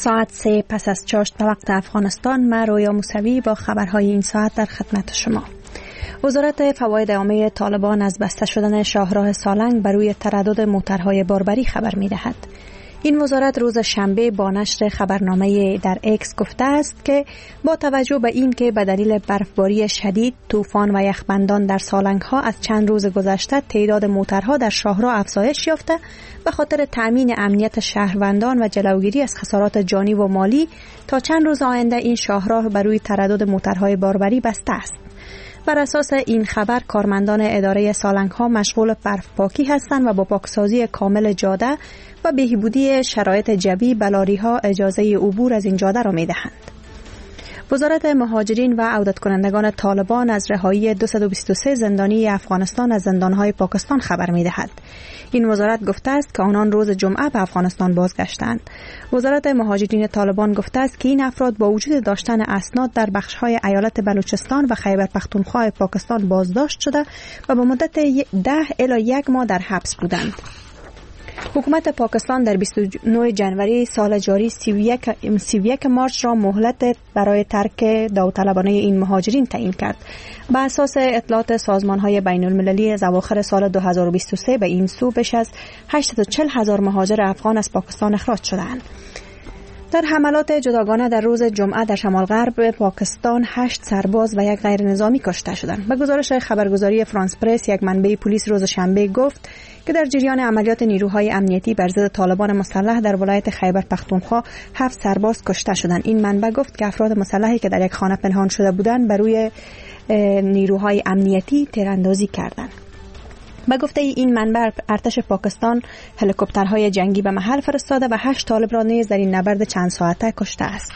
ساعت 3 پس از چاشت به وقت افغانستان، من رویا موسوی با خبرهای این ساعت در خدمت شما. وزارت فواید عامه طالبان از بسته شدن شاهراه سالنگ بر روی تردد موترهای باربری خبر می‌دهد. این وزارت روز شنبه با نشر خبرنامه در اکس گفته است که با توجه به این که به دلیل برفباری شدید، طوفان و یخبندان در سالنگ‌ها از چند روز گذشته تعداد موترها در شاهراه افزایش یافته، به خاطر تأمین امنیت شهروندان و جلوگیری از خسارات جانی و مالی تا چند روز آینده این شاهراه بر روی تردد موترهای باربری بسته است. بر اساس این خبر، کارمندان اداره سالنگ‌ها مشغول برفپاکی هستند و با پاکسازی کامل جاده و بهبودی شرایط جوی به لاری‌ها اجازه عبور از این جاده را می‌دهند. وزارت مهاجرین و عودت کنندگان طالبان از رهایی 223 زندانی افغانستان از زندان‌های پاکستان خبر می‌دهد. این وزارت گفته است که آنان روز جمعه به افغانستان بازگشتند. وزارت مهاجرین طالبان گفته است که این افراد با وجود داشتن اسناد در بخش‌های ایالت بلوچستان و خیبر پختونخوا پاکستان بازداشت شده و به مدت 10 الی 1 ماه در حبس بودند. حکومت پاکستان در 29 جنوری سال جاری 31 مارچ را مهلت برای ترک داوطلبانه این مهاجرین تعیین کرد. بر اساس اطلاعات سازمان‌های بین‌المللی از اواخر سال 2023 به این سو بیش از 840,000 مهاجر افغان از پاکستان اخراج شدند. در حملات جداگانه در روز جمعه در شمال غرب پاکستان 8 سرباز و 1 غیر نظامی کشته شدند. به گزارش خبرگزاری فرانس پرس، یک منبع پلیس روز شنبه گفت که در جریان عملیات نیروهای امنیتی بر ضد طالبان مسلح در ولایت خیبر پختونخوا 7 سرباز کشته شدند. این منبع گفت که افراد مسلحی که در یک خانه پنهان شده بودند بر روی نیروهای امنیتی تیراندازی کردند. به گفته این منبع، ارتش پاکستان هلیکوپترهای جنگی به محل فرستاده و 8 طالب را نیز در این نبرد چند ساعته کشته است.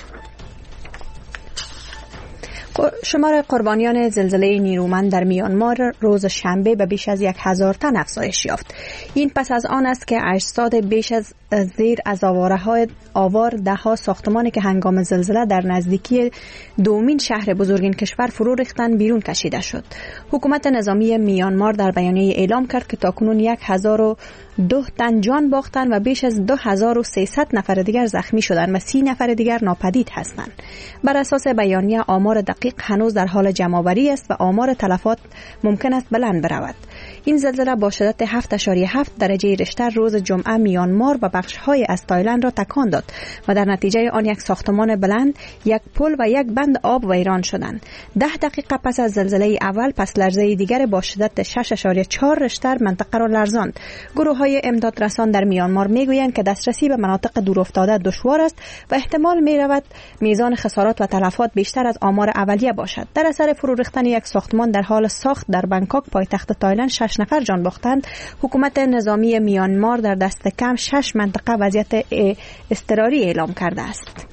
شمار قربانیان زلزله نیرومند در میانمار روز شنبه به بیش از 1000 تن افزایش یافت. این پس از آن است که اجساد بیش از زیر از آوار ده‌ها ساختمانی که هنگام زلزله در نزدیکی دومین شهر بزرگ این کشور فرو ریختند بیرون کشیده شد. حکومت نظامی میانمار در بیانیه اعلام کرد که تاکنون 1002 تن جان باختند و بیش از 2300 نفر دیگر زخمی شدند و 30 نفر دیگر ناپدید هستند. بر اساس بیانیه آمار دقیق هنوز در حال جمع‌آوری است و آمار تلفات ممکن است بلند برود. این زلزله با شدت 7.7 درجه ریشتر روز جمعه میانمار و بخش‌های از تایلند را تکان داد و در نتیجه آن 1 ساختمان بلند، 1 پل و 1 بند آب ویران شدند. 10 دقیقه پس از زلزله اول، پس لرزه دیگر با شدت 6.4 ریشتر منطقه را لرزاند. گروه‌های امدادرسان در میانمار میگویند که دسترسی به مناطق دورافتاده دشوار است و احتمال می‌رود میزان خسارات و تلفات بیشتر از آمار اولیه باشد. در اثر فرو ریختن 1 ساختمان در حال ساخت در بانکوک پایتخت تایلند 6 نفر جان باختند. حکومت نظامی میانمار در دست کم 6 منطقه وضعیت اضطراری اعلام کرده است.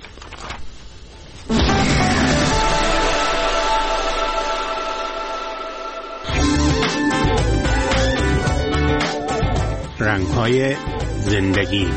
رنگ‌های زندگی.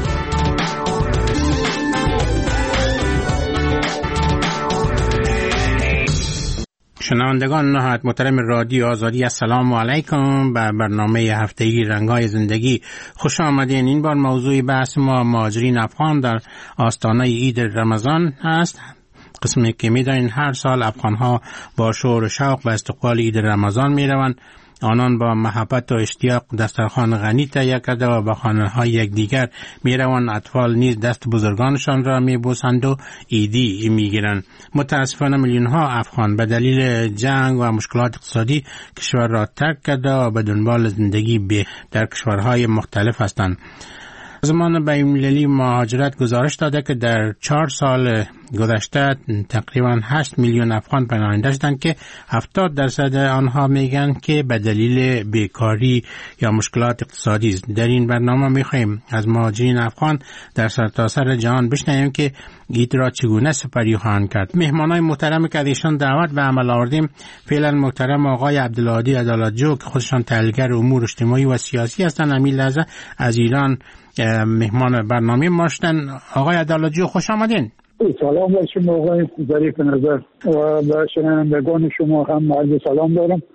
شنوندگان نهایت محترم رادیو آزادی، السلام علیکم. به برنامه هفتگی رنگ‌های زندگی خوش آمدین. این بار موضوع بحث ما مهاجرین افغان در آستانه عید رمضان است. قسمی که می‌دانید هر سال افغان‌ها با شور و شوق به استقبال عید رمضان می‌روند. آنان با محبت و اشتیاق دسترخوان غنی تهیه کرده و به خانه‌های یکدیگر میروند. اطفال نیز دست بزرگانشان را میبوسند و عیدی میگیرند. متاسفانه میلیون‌ها افغان به دلیل جنگ و مشکلات اقتصادی کشور را ترک کرده و به دنبال زندگی در کشورهای مختلف هستند. سازمان بین‌المللی مهاجرت گزارش داده که در 4 سال گذشته تقریبا 8 میلیون افغان پناهنده شدند که 70% آنها میگن که به دلیل بیکاری یا مشکلات اقتصادی است. در این برنامه میخواهیم از مهاجرین افغان در سرتاسر جهان بشنویم که عید را چگونه سپری خواهند کرد. مهمانای محترمی که ایشان دعوت به عمل آوردیم فعلا محترم آقای عبدالهادی عدالتجو که خودشان تحلیلگر امور اجتماعی و سیاسی هستند. همین لحظه از ایران مهمان برنامه ما شدن. آقای عدالتجو خوش آمدین. سلام بر شما آقای ظریف نظر و به شنوندگان شما هم عرض سلام دارم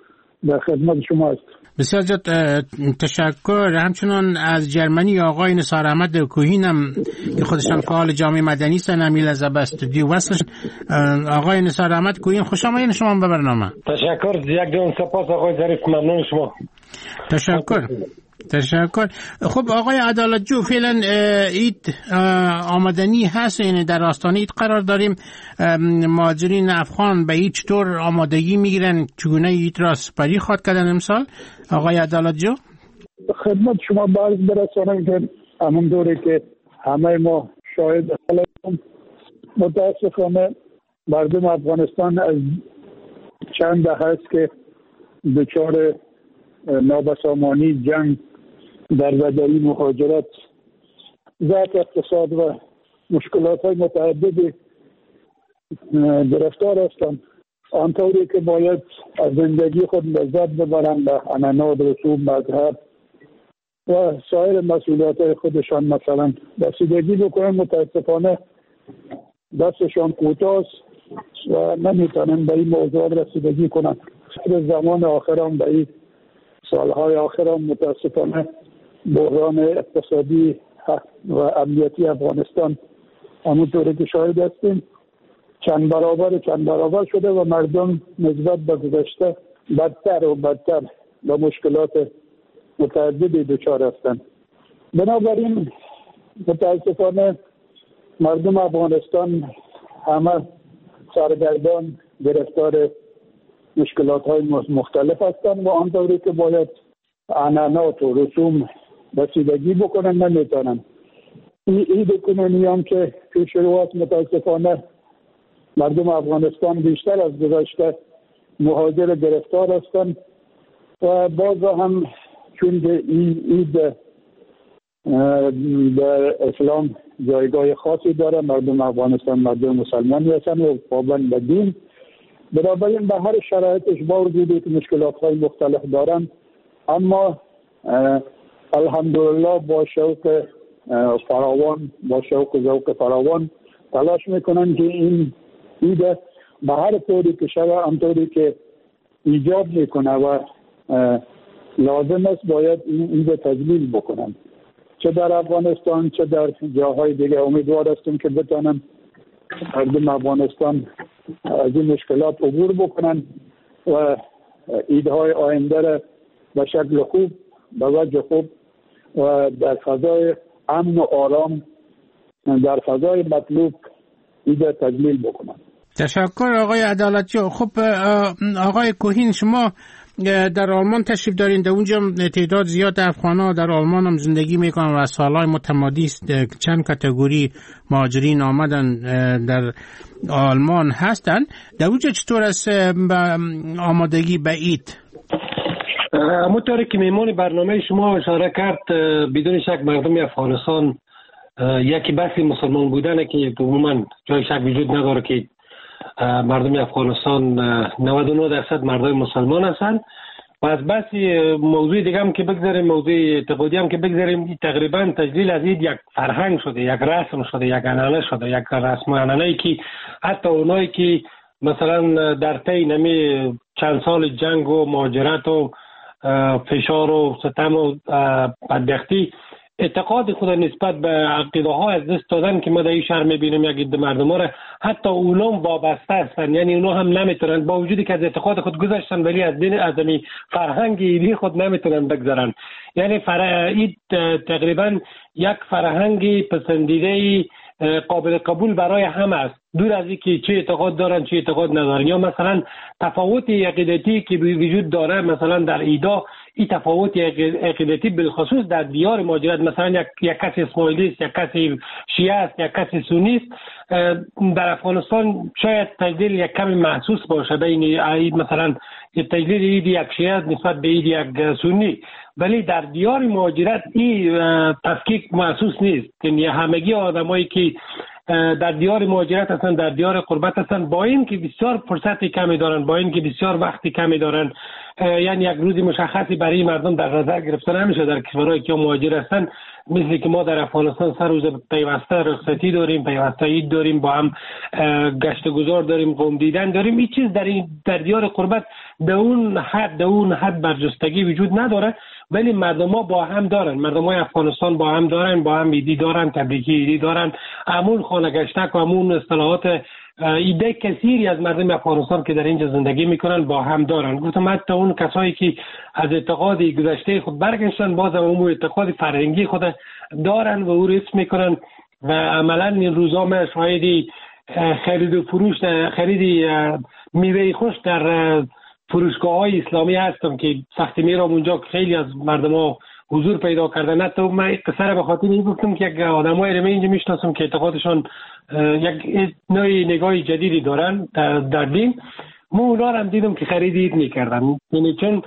در خدمت شما است. بسیار زیاد تشکر. همچنان از جرمنی آقای نثار احمد کوهین هم که خودشان فعال جامعه مدنی هستند، امیل از استودیو وصلش. آقای نثار احمد کوهین، خوش آمدید شما به برنامه. تشکر، یک دون سپاس آقای ظریف، ممنون شما. تشکر. خب آقای عدالت جو، فعلا اید آمدنی هست، یعنی در آستانه اید قرار داریم. مهاجرین افغان به اید چطور آمادگی میگیرن؟ چگونه اید را سپری خواد کردن امسال؟ آقای عدالت جو خدمت شما باز برسانم که همون دوره که همه ما شاهد هستیم، متاسفانه مردم افغانستان از چند دهه است که دچار نابسامانی، جنگ، دربدری، مهاجرت، ضعف اقتصاد و مشکلات های متعددی گرفتار هستند. آنطوری که باید از زندگی خود لذت ببرند، به عنعنات، رسوم، مذهب و سایر مسئولیات های خودشان مثلا رسیدگی بکنند، متاسفانه دستشان کوتاه است و نمیتونن به این موضوع رسیدگی کنند. در زمان آخرام، به این سالهای آخرام، متاسفانه بحران اقتصادی و امنیتی افغانستان همونطوری که شاهد هستیم چند برابر شده و مردم نسبت به گذشته بدتر و بدتر به مشکلات متعددی دچار هستند. بنابراین متاسفانه مردم افغانستان همه سرگردان، گرفتار مشکلات های مختلف هستند و آنطوری که باید عنعنات و رسوم رسیدگی بکنن نمیتونن. عید کنونی هم که پیش رو است، متاسفانه مردم افغانستان بیشتر از گذشته مهاجر گرفتار هستند و باز هم چون عید در اسلام جایگاه خاصی داره، مردم افغانستان مردم مسلمانی هستند و پابند به دین، بنابراین به هر شرایطش با وجودی که مشکلات های مختلف دارن، اما الحمدلله با شوق فراوان، با شوق ذوق فراوان تلاش میکنن که این عید به هر طوری که شده، همطوری که ایجاب میکنه و لازم است باید این عید تجلیل بکنن، چه در افغانستان چه در جاهای دیگه. امیدوار هستیم که بتونن مردم افغانستان از این مشکلات عبور بکنن و عیدهای آینده را به شکل خوب، به وجه خوب و در فضای امن و آرام، در فضای مطلوب عید تجلیل بکنن. تشکر آقای عدالتی. خب آقای کوهین، شما در آلمان تشریف دارین، در اونجا تعداد زیاد افغان‌ها در آلمان هم زندگی میکنن و سالهای متمادی چند کاتگوری مهاجرین آمدن در آلمان هستن. در اونجا چطور است آمادگی به عید؟ همونطوری که میمون برنامه شما اشاره کرد، بدون شک مردم افغانستان یکی بحث مسلمان بودنه که عموما جای شک وجود نداره که مردم افغانستان 99% مردم مسلمان هستند و از بحث موضوع دیگه هم که بگذاریم، موضوع اعتقادی هم که بگذاریم، تقریبا تجلیل از عید یک فرهنگ شده، یک رسم شده، یک عنعنه شده، یک رسم و عنعنه‌ای که حتی اونایی که مثلا در طی نمی چند سال جنگ و مهاجرت و فشار و ستم و بدبختی اعتقاد خود نسبت به عقیده ها از دست دادن که ما در این شهر میبینیم یک عده مردم ها را حتی اونم وابسته هستن، یعنی اونا هم نمیتونن با وجودی که از اعتقاد خود گذاشتن ولی از دین از فرهنگ ایدی خود نمیتونن بگذارن. یعنی عید تقریبا یک فرهنگ پسندیده قابل قبول برای همه است، دور از اینکه چه اعتقاد دارن چه اعتقاد ندارن. یا مثلا تفاوت عقیدتی که وجود داره مثلا در ایدا، این تفاوت عقیدتی بالخصوص در دیار مهاجرت، مثلا یک کسی اسماعیلی است، یک کسی شیعه است، یک کسی سنی است، در افغانستان شاید تجلیل یک کمی محسوس باشه بین عید، مثلا تجلیل عید یک شیعه نسبت به عید یک سنی، ولی در دیار مهاجرت این تفکیک محسوس نیست. یعنی همگی آدمایی که در دیار مهاجرت هستن، در دیار غربت هستن، با این که بسیار فرصت کمی دارن، با این که بسیار وقتی کمی دارن، یعنی یک روزی مشخصی برای مردم در نظر گرفته نمیشه در کشورهایی که مهاجر هستن، مثل که ما در افغانستان سر روز پیوسته رخصتی داریم، پیوسته عید داریم، با هم گشت گذار داریم، قوم دیدن داریم. این چیز در دیار قربت در اون حد برجستگی وجود نداره، ولی مردم ها با هم دارن، مردم های افغانستان با هم دارن، با هم ایدی دارن، تبریکی ایدی دارن، همون خانه گشتک و همون اصطلاحات ایده کثیری از مردم افغانستان که در اینجا زندگی میکنن با هم دارن. گفتم حتی اون کسایی که از اعتقاد گذشته خود برگشتن باز هم اون اعتقاد فرهنگی خود دارن و او رفت میکنن و عملا این روزا من شاهدی خرید و فروش خرید میوه خوش در فروشگاه های اسلامی هستم که سختی میرم اونجا خیلی از مردم ها حضور پیدا کردن. حتی من قصه را به خاطر این گفتم که یک آدمای رو اینجا میشناسم که اعتقادشون یک نوع نگاه جدیدی دارن در دین. من اونا هم دیدم که خرید عید میکردن، یعنی چون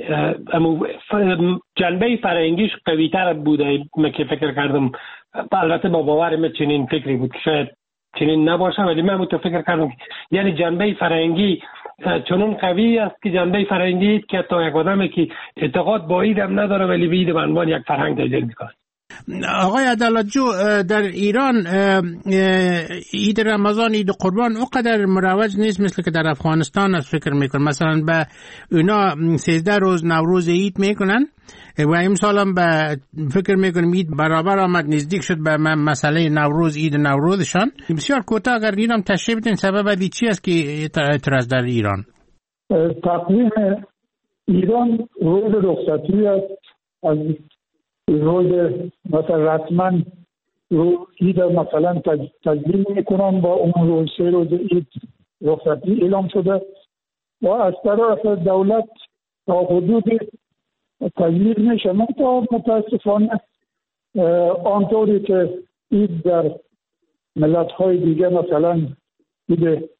جنبه فرهنگیش قوی تر بوده. من که فکر کردم، البته با باورم چنین فکری بود که شاید چنین نباشه، ولی من فکر کردم یعنی جنبه فرهنگی چنون قوی است که جنبه فرهنگی که تا یک آدمی که اعتقاد با عید هم نداره ولی به عید به عنوان یک فرهنگ تجلیل میکنه. آقای عدالتجو، در ایران عید رمضان، عید قربان اونقدر مروج نیست مثل که در افغانستان است فکر میکنم. مثلا به اونا 13 روز نوروز عید میکنن و امسال هم به فکر میکنم عید برابر آمد، نزدیک شد به مسئله نوروز، عید نوروزشان. بسیار کوتاه اگر اینم تشریح بدین سبب چی است که اعتراض در ایران؟ تقویم ایران روز رخصتی است. از روز مثلا رسما عید مثلا تجلیل میکنن، با اون روز 3 روز عید رخصتی اعلام شده و از طرف دولت تا حدود تجلیل میشه. متاسفانه آنطوری که عید در ملت های دیگه مثلا عید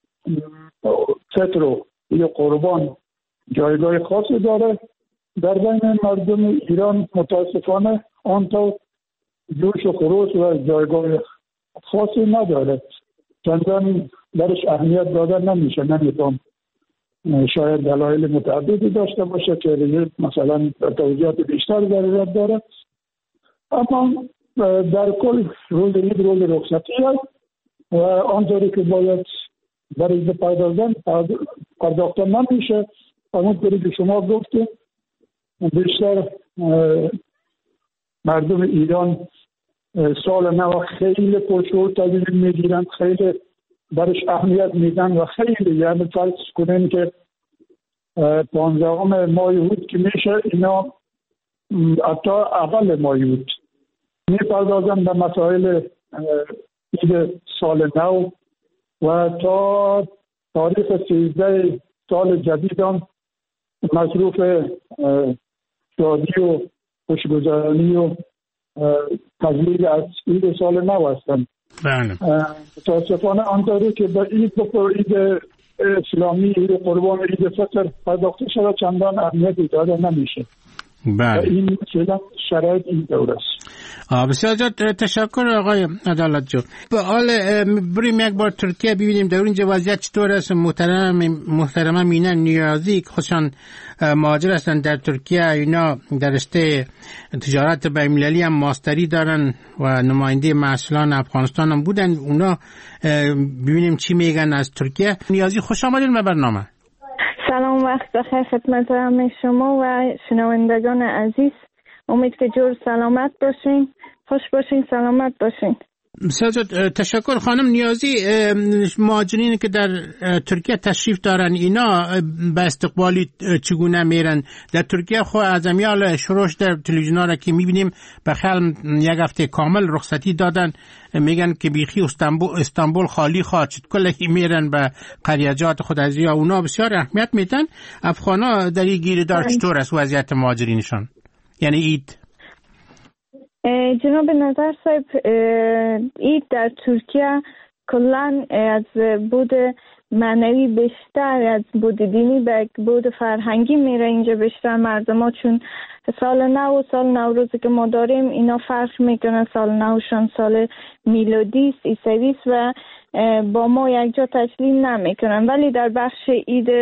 فطر و عید قربان جایگاه خاصی داره، در بین مردم ایران متاسفانه آنطور جوش و خروش و جایگاه خاصی نداره، چندان درش اهمیت داده نمیشه. نمیتونم، شاید دلایل متعددی داشته باشه که مثلا توضیحات بیشتر ضرورت داره، اما در کل روز عید روز رخصتی است و آنطوری که باید برای پرداختن نمیشه. همونطوری که شما گفتید بیشتر مردم ایران سال نو خیلی پرشور تجلیل میگیرن، خیلی برش اهمیت میدن و خیلی، یعنی فرض کنین که 15 ماه یهود که میشه اینا حتی اول ماه یهود میپردازن به مسائل عید سال نو و تا تاریخ 13 سال جدید هم مصروف شادی و خوشگذرانی و تجلیل از عید سال نو هستند. متاسفانه آنطوری که به عید اسلامی، عید قربان، عید فطر پرداخته شده چندان اهمیتی داده نمیشه. این فعلا شرایط این دور است. بسیار تشکر آقای عدالتجو. به حال بریم یک بار ترکیه ببینیم در اینجا وضعیت چطور است. محترمه مینه نیازی خودشان مهاجر هستند در ترکیه، اینا در رشته تجارت بین‌المللی هم ماستری دارن و نماینده مسئولان افغانستان هم بودن. اونا ببینیم چی میگن از ترکیه. نیازی خوش آمدین به برنامه. سلام، وقت بخیر خدمت همه شما و شنوندگان عزیز. امید که جور سلامت باشین، خوش باشین، سلامت باشین. بسیار تشکر. خانم نیازی، مهاجرینی که در ترکیه تشریف دارن اینا به استقبالی چگونه میرن؟ در ترکیه خو از امیال شروش در تلویزیونا را که میبینیم بخیال یک هفته کامل رخصتی دادن، میگن که بیخی استانبول خالی خواهد شد، کلی میرن به قریجات خود از یا اونا بسیار اهمیت میدن. افغانا در این گیری دار چطور است وضعیت مهاجرینشان؟ یعنی عید جناب نظر صاحب، عید در ترکیه کلان از بود معنوی بیشتر از بود دینی به بود فرهنگی میره. اینجا بیشتر مردم ها چون سال نو و سال نوروزی که ما داریم اینا فرق میکنه، سال نوشان سال میلادی است، عیسوی است و با ما یک جا تجلیل نمیکنن، ولی در بخش عید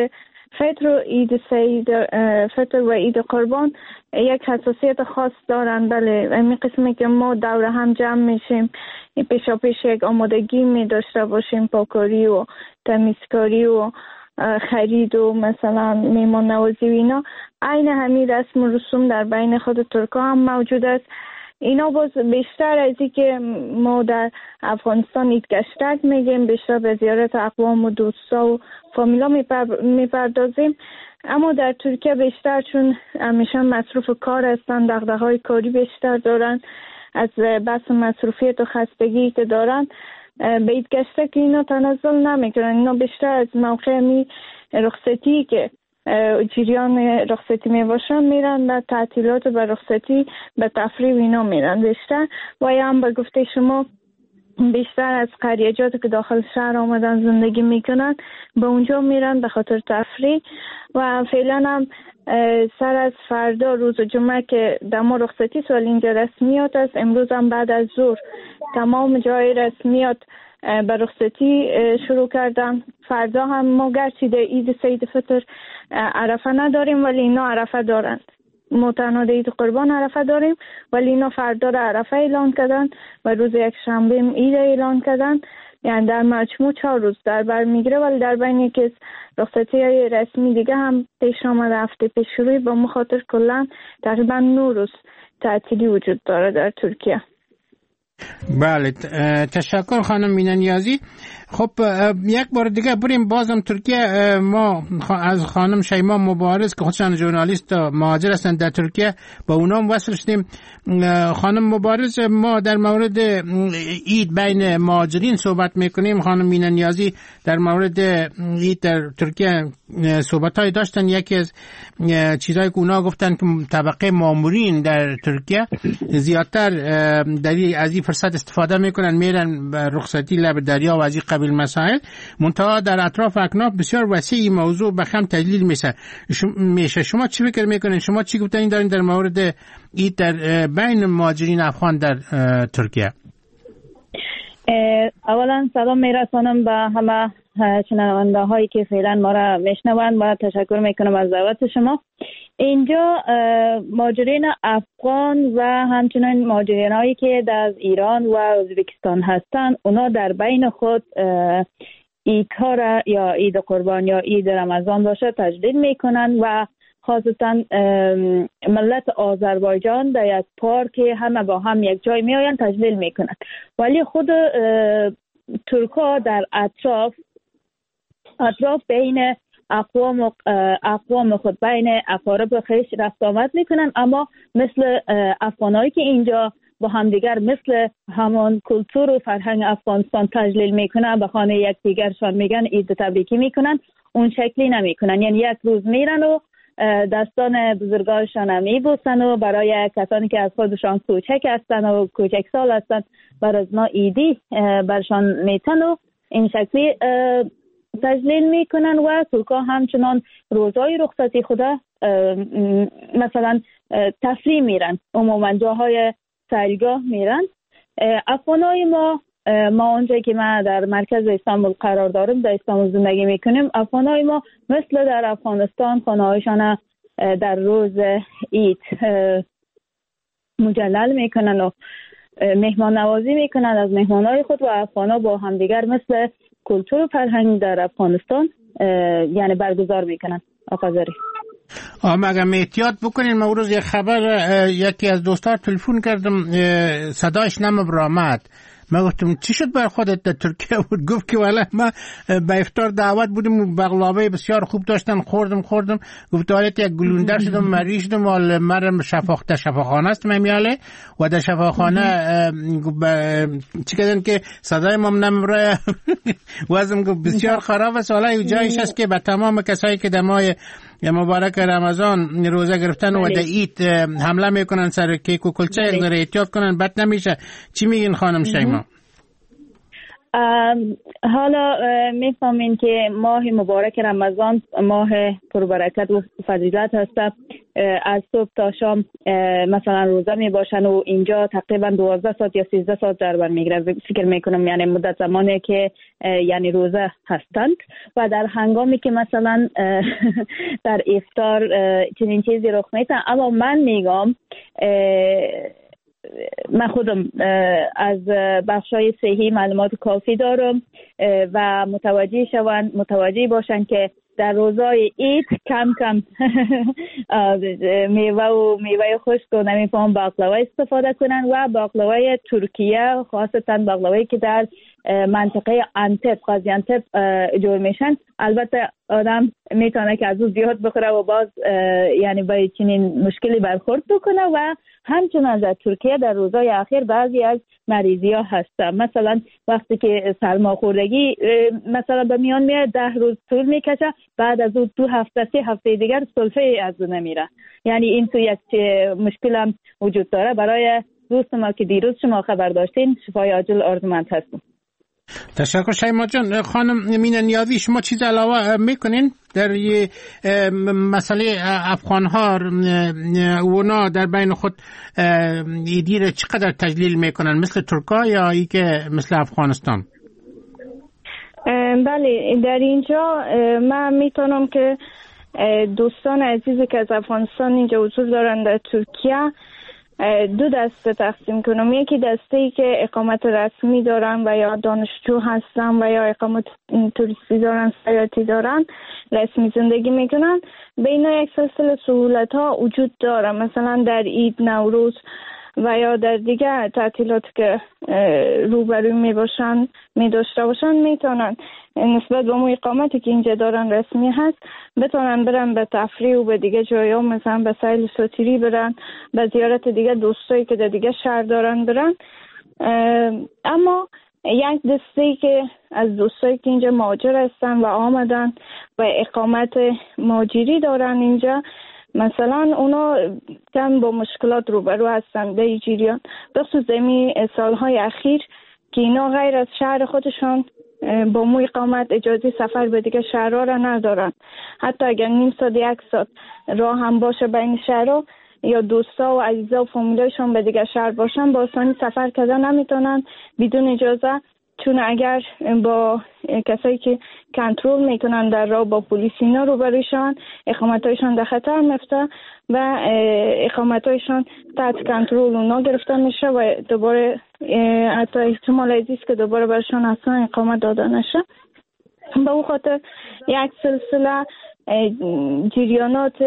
فطر و عید قربان یک حساسیت خاص دارن. بله، این قسمی که ما دور هم جمع میشیم پیشا پیش یک آمادگی می داشته باشیم، پاکاری و تمیزکاری و خرید و مثلا میمان نوازی و اینا. عین همین رسم و رسوم در بین خود ترکا هم موجود است. اینا باز بیشتر از این که ما در افغانستان عید گشتک میگیم، بیشتر به زیارت اقوام و دوستا و فامیلا میپردازیم. اما در ترکیه بیشتر چون همیشه مصروف کار هستن، دغدغه‌های کاری بیشتر دارن، از بس مصروفیت و خستگی که دارن به عید گشتک اینا تنزل نمیکنن. اینا بیشتر از موقع رخصتی که جریان رخصتی میباشن میرن و تعطیلات و رخصتی به تفریح اینا میرن بیشتر. و هم به گفته شما بیشتر از قریجات که داخل شهر آمدن زندگی میکنن به اونجا میرن به خاطر تفریح. و فعلا هم سر از فردا روز جمعه که دما رخصتی سوال اینجا رسمیات است، امروز هم بعد از ظهر تمام جای رسمیات به رخصتی شروع کردن. فردا هم ما گرچه در عید سید فطر عرفه نداریم ولی اینا عرفه دارند. ما تنها در عید قربان عرفه داریم ولی اینا فردا را عرفه اعلان کردن و روز یک شنبه عید اعلان کردن. یعنی در مجموع 4 روز در بر میگیره. ولی در بین یکی رخصتی های رسمی دیگه هم پیش آمده هفته پیش شروعی با مخاطر کلن تقریبا 9 روز تعطیلی وجود داره در ترکیه. بله، تشکر خانم مینه نیازی. خب یک بار دیگه بریم بازم ترکیه. ما از خانم شیما مبارز که خودشان ژورنالیست مهاجر هستند در ترکیه با اونام وصل شدیم. خانم مبارز، ما در مورد عید بین مهاجرین صحبت میکنیم. خانم مینه نیازی در مورد عید در ترکیه صحبت‌های داشتن. یکی از چیزایی که اونا گفتن که طبقه مامورین در ترکیه زیادتر از این فرصت استفاده میکنن، میرن رخصتی لب دریا و از این قبیل مسائل. منتها در اطراف اکناف بسیار وسیع موضوع به هم تجلیل میشه. شما چی فکر میکنین؟ شما چی گفتین دارین در مورد عید در بین مهاجرین افغان در ترکیه؟ اولا سلام میرسانم به همه شنونده هایی که فعلا ما را میشنوند و تشکر میکنم از دعوت شما. اینجا مهاجرین افغان و همچنین مهاجرین هایی که در ایران و ازبکستان هستند، اونا در بین خود عیدها را یا عید قربان یا عید رمضان باشه تجلیل میکنن و خاصتا ملت آذربایجان در یک پارک همه با هم یک جای می آیند تجلیل میکنن. ولی خود ترکا در اطراف بین اقوام خود بین اقارب خویش رفت آمد میکنن، اما مثل افغانایی که اینجا با همدیگر مثل همان کلتور و فرهنگ افغانستان تجلیل میکنن، به خانه یکدیگرشان میگن عید تبریکی میکنن، اون شکلی نمیکنن. یعنی یک روز میرن و دستان بزرگانشان هم میبوسن و برای کسانی که از خودشان کوچک هستن و کوچک سال هستن برای ازنا عیدی برشان میتن و این شکلی تجلیل میکنن. و ترکا همچنان روزهای رخصتی خدا مثلا تفریح میرن، عموما جاهای سیلگاه میرن. افغانای ما اونجایی که من در مرکز استانبول قرار دارم، در استانبول زندگی میکنیم، افغانای ما مثل در افغانستان خانه‌هایشان در روز عید مجلل میکنن و مهمان نوازی میکنن از مهمانای خود و افغانا با همدیگر مثل کلتور و فرهنگ در افغانستان یعنی برگزار میکنن. آقا زاری اگه احتیاط بکنین، ما روز یک خبر یکی از دوستان تلفن کردم صدایش نمی‌برآمد. من گفتم چی شد بر خودت در ترکیه بود؟ گفت که والا ما به افطار دعوت بودیم، بقلاوه بسیار خوب داشتن، خوردم. گفت حالت یک گلوندر شدم، مریض شدم، مرم شفاخانه است میاله و در شفاخانه چی کردن که صدای ما نمیبره. وزم گفت بسیار خراب است. حالا جایش است که به تمام کسایی که در ماه مبارک رمضان روزه گرفتن و در عید حمله میکنن سر کیک و کلچه، یک ذره احتیاط کنن، بد نمیشه. چی میگین خانم شیما؟ حالا میفهمین که ماه مبارک رمضان ماه پربرکت و فضیلت هست. از صبح تا شام مثلا روزه می باشن و اینجا تقریبا 12 ساعت یا 13 ساعت در بر میگیره، فکر میکنم یعنی مدت زمانی که یعنی روزه هستند. و در هنگامی که مثلا در افطار چنین چیزی رخ میده. اما من میگم من خودم از بخشای صحی معلومات کافی دارم و متوجه باشن که در روزای عید کم کم میوه خشک و نمیفهم باقلوا استفاده کنن و باقلوای ترکیه، خاصتا باقلوایی که در منطقه انتب، قاضی انتب جور میشن. البته آدم میتونه که از او زیاد بخوره و باز یعنی با چنین مشکلی برخورد بکنه. و همچنان در ترکیه در روزهای اخیر بعضی از مریضی ها هستن، مثلا وقتی که سرماخوردگی مثلا به میان میاد 10 روز طول میکشه، بعد از اون 2 هفته 3 هفته دیگر سلفه از اون نمیره. یعنی این تو یک مشکل هم وجود داره. برای دوست ما که دیروز شما خبر داشتین شفای عاجل آرزومند هستم. تشکر شیما جان. خانم مینه نیازی، شما چیز علاوه میکنین در مسئله افغان‌ها؟ اونا در بین خود ایدی را چقدر تجلیل میکنن، مثل ترکا یا ای که مثل افغانستان؟ بله، در اینجا من میتونم که دوستان عزیزی که از افغانستان اینجا حضور دارن در ترکیه 2 دسته تقسیم کنم. یکی دسته‌ای که اقامت رسمی دارن و یا دانشجو هستن و یا اقامت توریستی دارن، سیاحتی دارن، رسمی زندگی میکنن. بین یک سلسله سهولت‌ها وجود داره، مثلا در عید، نوروز و یا در دیگه تعطیلات که روبروی می داشته باشن میتونن نسبت به اون اقامتی که اینجا دارن رسمی هست بتونن برن به تفریح و به دیگه جایا، مثلا به سیل سوتیری برن، به زیارت دیگه دوستایی که در دیگه شهر دارن برن. اما یک دسته که از دوستایی که اینجا مهاجر هستن و آمدن و اقامت مهاجری دارن اینجا، مثلا اونا کم با مشکلات روبرو هستن در جریان، بخصوص می سالهای اخیر که اینا غیر از شهر خودشان با مو اقامت اجازه سفر به دیگه شهرها را ندارن. حتی اگر نیم ساعت 1 ساعت راه هم باشه بین شهرها، یا دوستا و عزیزا و فامیلایشون به دیگه شهر باشن، با آسانی سفر کردن نمیتونن بدون اجازه، چون اگر با کسایی که کنترل میکنن در راه با پلیس اینا روبروشن، اقامتایشان در خطر میفته و اقامتایشان تحت کنترل اونا گرفته میشه و دوباره حتی احتمال عزیز که دوباره برشان اصلا اقامت داده نشه. به اون خاطر یک سلسله جریانات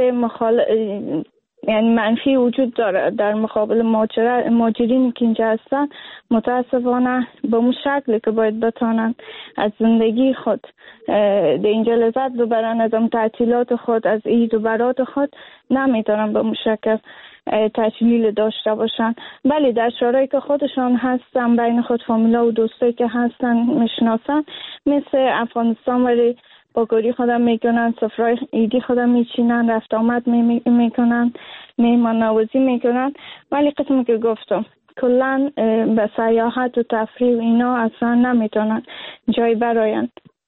یعنی منفی وجود داره در مقابل مهاجرینی که اینجا هستن. متاسفانه به اون شکلی که باید بتانن از زندگی خود در اینجا لذت ببرن، از اون تعطیلات خود، از عید و برات خود، نمیتونن به اون شکل تجلیل داشته باشن. ولی در شورایی که خودشان هستن، بین خود فامیلا و دوستایی که هستن میشناسن، مثل افغانستان، ولی با گوری خودم میکنن، سفرهای ایدی خودم میچینن، رفت آمد میکنن، میهمان نوازی میکنن. ولی قسمی که گفتم کلن به سیاحت و تفریح اینا اصلا نمیتونن جای براین.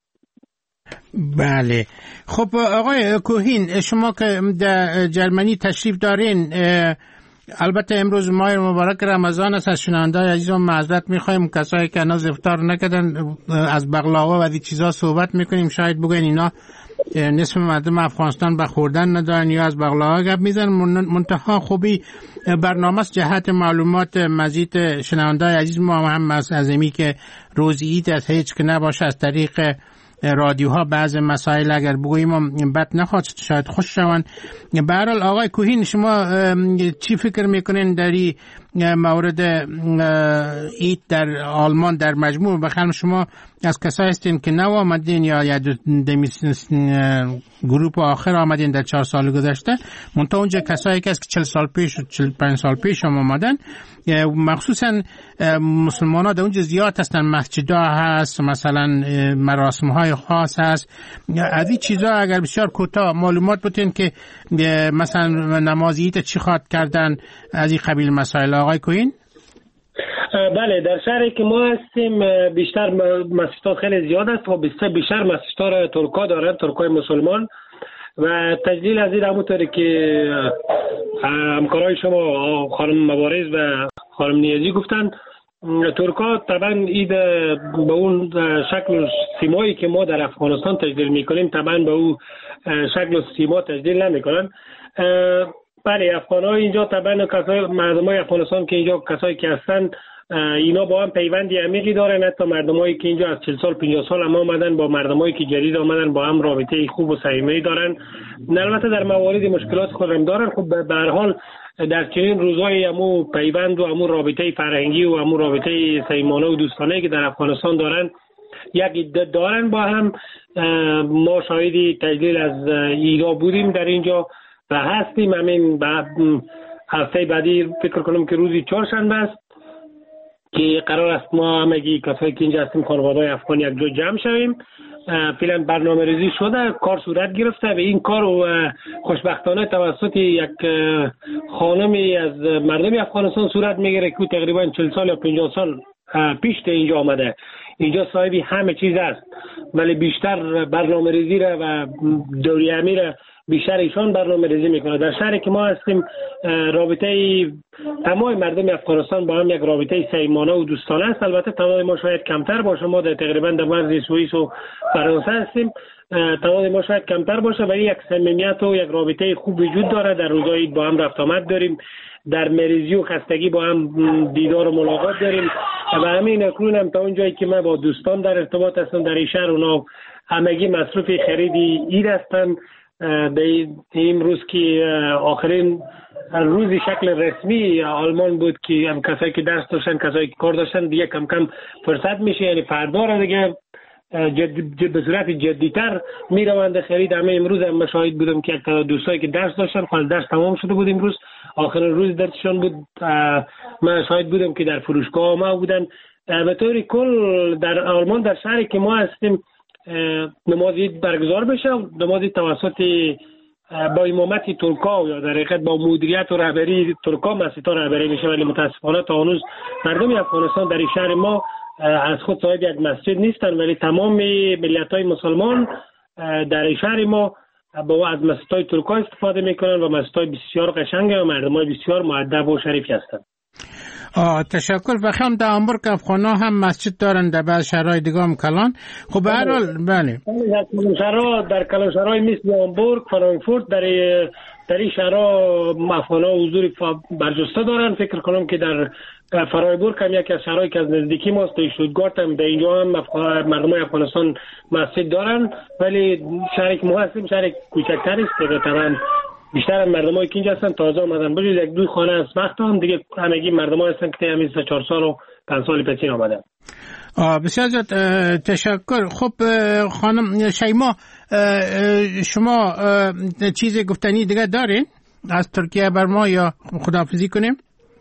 بله. خب آقای کوهین، شما که در جرمنی تشریف دارین، البته امروز ماه مبارک رمضان است، از شنونده‌های عزیزم معذرت می‌خوایم کسایی که هنوز افطار نکردن از بقلاوا و از چیزا صحبت می‌کنیم، شاید بگن اینا نصف مردم افغانستان به خوردن ندارن یا از بقلاوا گپ میزنن. منتها خوبی برنامه است جهت معلومات مزید شنونده‌های عزیز ما هم از امی که روزی عید از هیچ که نباشه از طریق رادیوها بعض مسائل اگر بگوییم بد نخواد، شاید خوش شوند. به هر حال آقای کوهین، شما چی فکر میکنین در این مورد عید در آلمان در مجموع؟ بخیر شما از کسایی هستین که نو آمدین یا گروپ آخر آمدین در 4 سال گذشته، منتها اونجا کسایی که 40 سال پیش و 45 سال پیش هم آمدن، مخصوصا مسلمان ها در اونجا زیاد هستن، مسجد ها هست، مثلا مراسم های خاص هست. از این چیزا اگر بسیار کوتاه معلومات بتین که مثلا نماز عید چی خواد کردن، از این قبیل مسائل. آقای کوین؟ بله، در شهری که ما هستیم بیشتر مسجدها خیلی زیاد است و بیشتر مسجدها ترکا دارند، ترکای مسلمان. و تجلیل از این همونطوری که همکارای شما خانم مبارز و خانم نیازی گفتن، ترکا طبعا اید به اون شکل و سیمایی که ما در افغانستان تجلیل میکنیم طبعا به اون شکل و سیما تجلیل نمیکنن. بله، افغان‌ها اینجا طبعا مردمای افغانستان که اینجا کسایی که هستن اینا با هم پیوندی عمیقی دارن. حتی مردمایی که اینجا از 40 سال 50 سال هم آمدن با مردمایی که جدید آمدن با هم رابطه خوب و صمیمی دارن. البته در مواردی مشکلات خودم دارن. خب به هر حال در چنین روزهای همو پیوند و همو رابطه فرهنگی و همو رابطه صمیمانه و دوستانه که در افغانستان دارن یک عده دارن با هم. ما شاهدی تجلیل از اینا بودیم در اینجا و هستیم. همین هفته بعدی فکر کنم که روزی چهارشنبه است که قرار است ما همگی کسایی که اینجا هستیم خانواده‌های افغان یک جا جمع شویم. فعلا برنامه ریزی شده، کار صورت گرفته و این کار خوشبختانه توسط یک خانمی از مردم افغانستان صورت میگیره که تقریبا 40 سال یا 50 سال پیش اینجا آمده. اینجا صاحبی همه چیز است ولی بیشتر برنامه ریزی را و دوری همی را بیشتر ایشان برنامه ریزی میکنه. در شهری که ما هستیم رابطه تمام مردم افغانستان با هم یک رابطه صمیمانه و دوستانه است. البته تعداد ما شاید کمتر باشه، ما در تقریبا در مرز سوئیس و فرانسه هستیم، تعداد ما شاید کمتر باشه ولی یک صمیمیت و یک رابطه خوب وجود داره. در روزهای با هم رفت آمد داریم، در مریضی و خستگی با هم دیدار و ملاقات داریم و همین اکنون هم تا اونجایی که من با دوستان در ارتباط هستم در این شهر، اونا همگی مصروف خریدی عید هستن. به این روز که آخرین روزی شکل رسمی آلمان بود که هم کسایی که درس داشتن کسایی که کار داشتن دیگه کم کم فرصت میشه، یعنی فردا را دیگه به صورت جدیتر میروند خرید. همه امروز هم شاهد بودم که یک دوستایی که درس داشتن خالص درس تمام شده بود امروز آخرین روز درسشون بود. من شاهد بودم که در فروشگاه ما بودن. به طور کل در آلمان در شهری که ما هستیم نماز عید برگزار بشه. نماز عید توسط با امامت ترکا یا در حقیقت با مدیریت و رهبری ترکا مسجدها رهبری میشه ولی متاسفانه تا هنوز مردم افغانستان در این شهر ما از خود صاحب یک مسجد نیستن ولی تمام ملت‌های مسلمان در این شهر ما با از مسجدهای ترکا استفاده میکنن و مسجدهای بسیار قشنگه و مردمای بسیار مؤدب و شریفی هستند. تشکر. و خیام در هامبورگ افغانا هم مسجد دارن، در بعض شهرهای دیگه هم کلان. خب به هر حال بله در کلان شهرهای مثل هامبورگ، فرانکفورت در این شهرها افغانا حضور برجسته دارن. فکر کنم که در فرایبورگ هم یکی از شهرهایی که از نزدیکی ماست، در شتوتگارت هم در اینجا هم مردمای افغانستان مسجد دارن ولی شهری که ما هستیم شهر کوچکتر است که طبعا بیشتر مردمایی که اینجا هستن تازه آمدن، بجز یک دو خانه از وقت هم دیگه همگی مردمایی هستن که همین 4 سال و 5 سال پیش آمدن. بسیار زیاد تشکر. خب خانم شیما، شما چیز گفتنی دیگه دارین از ترکیه بر ما یا خداحافظی کنیم؟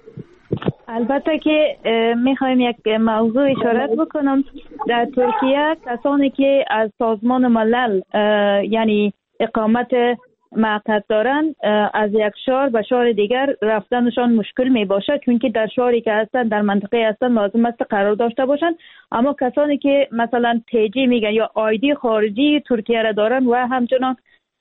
البته که میخوایم یک موضوع اشارت بکنم. در ترکیه کسانی که از سازمان ملل یعنی اقامت مقعد دارن از یک شهر به شهر دیگر رفتنشان مشکل می باشد چون که در شهری که هستن در منطقه هستن لازم است قرار داشته باشند. اما کسانی که مثلا تیجی میگن یا آیدی خارجی ترکیه را دارن و همچنان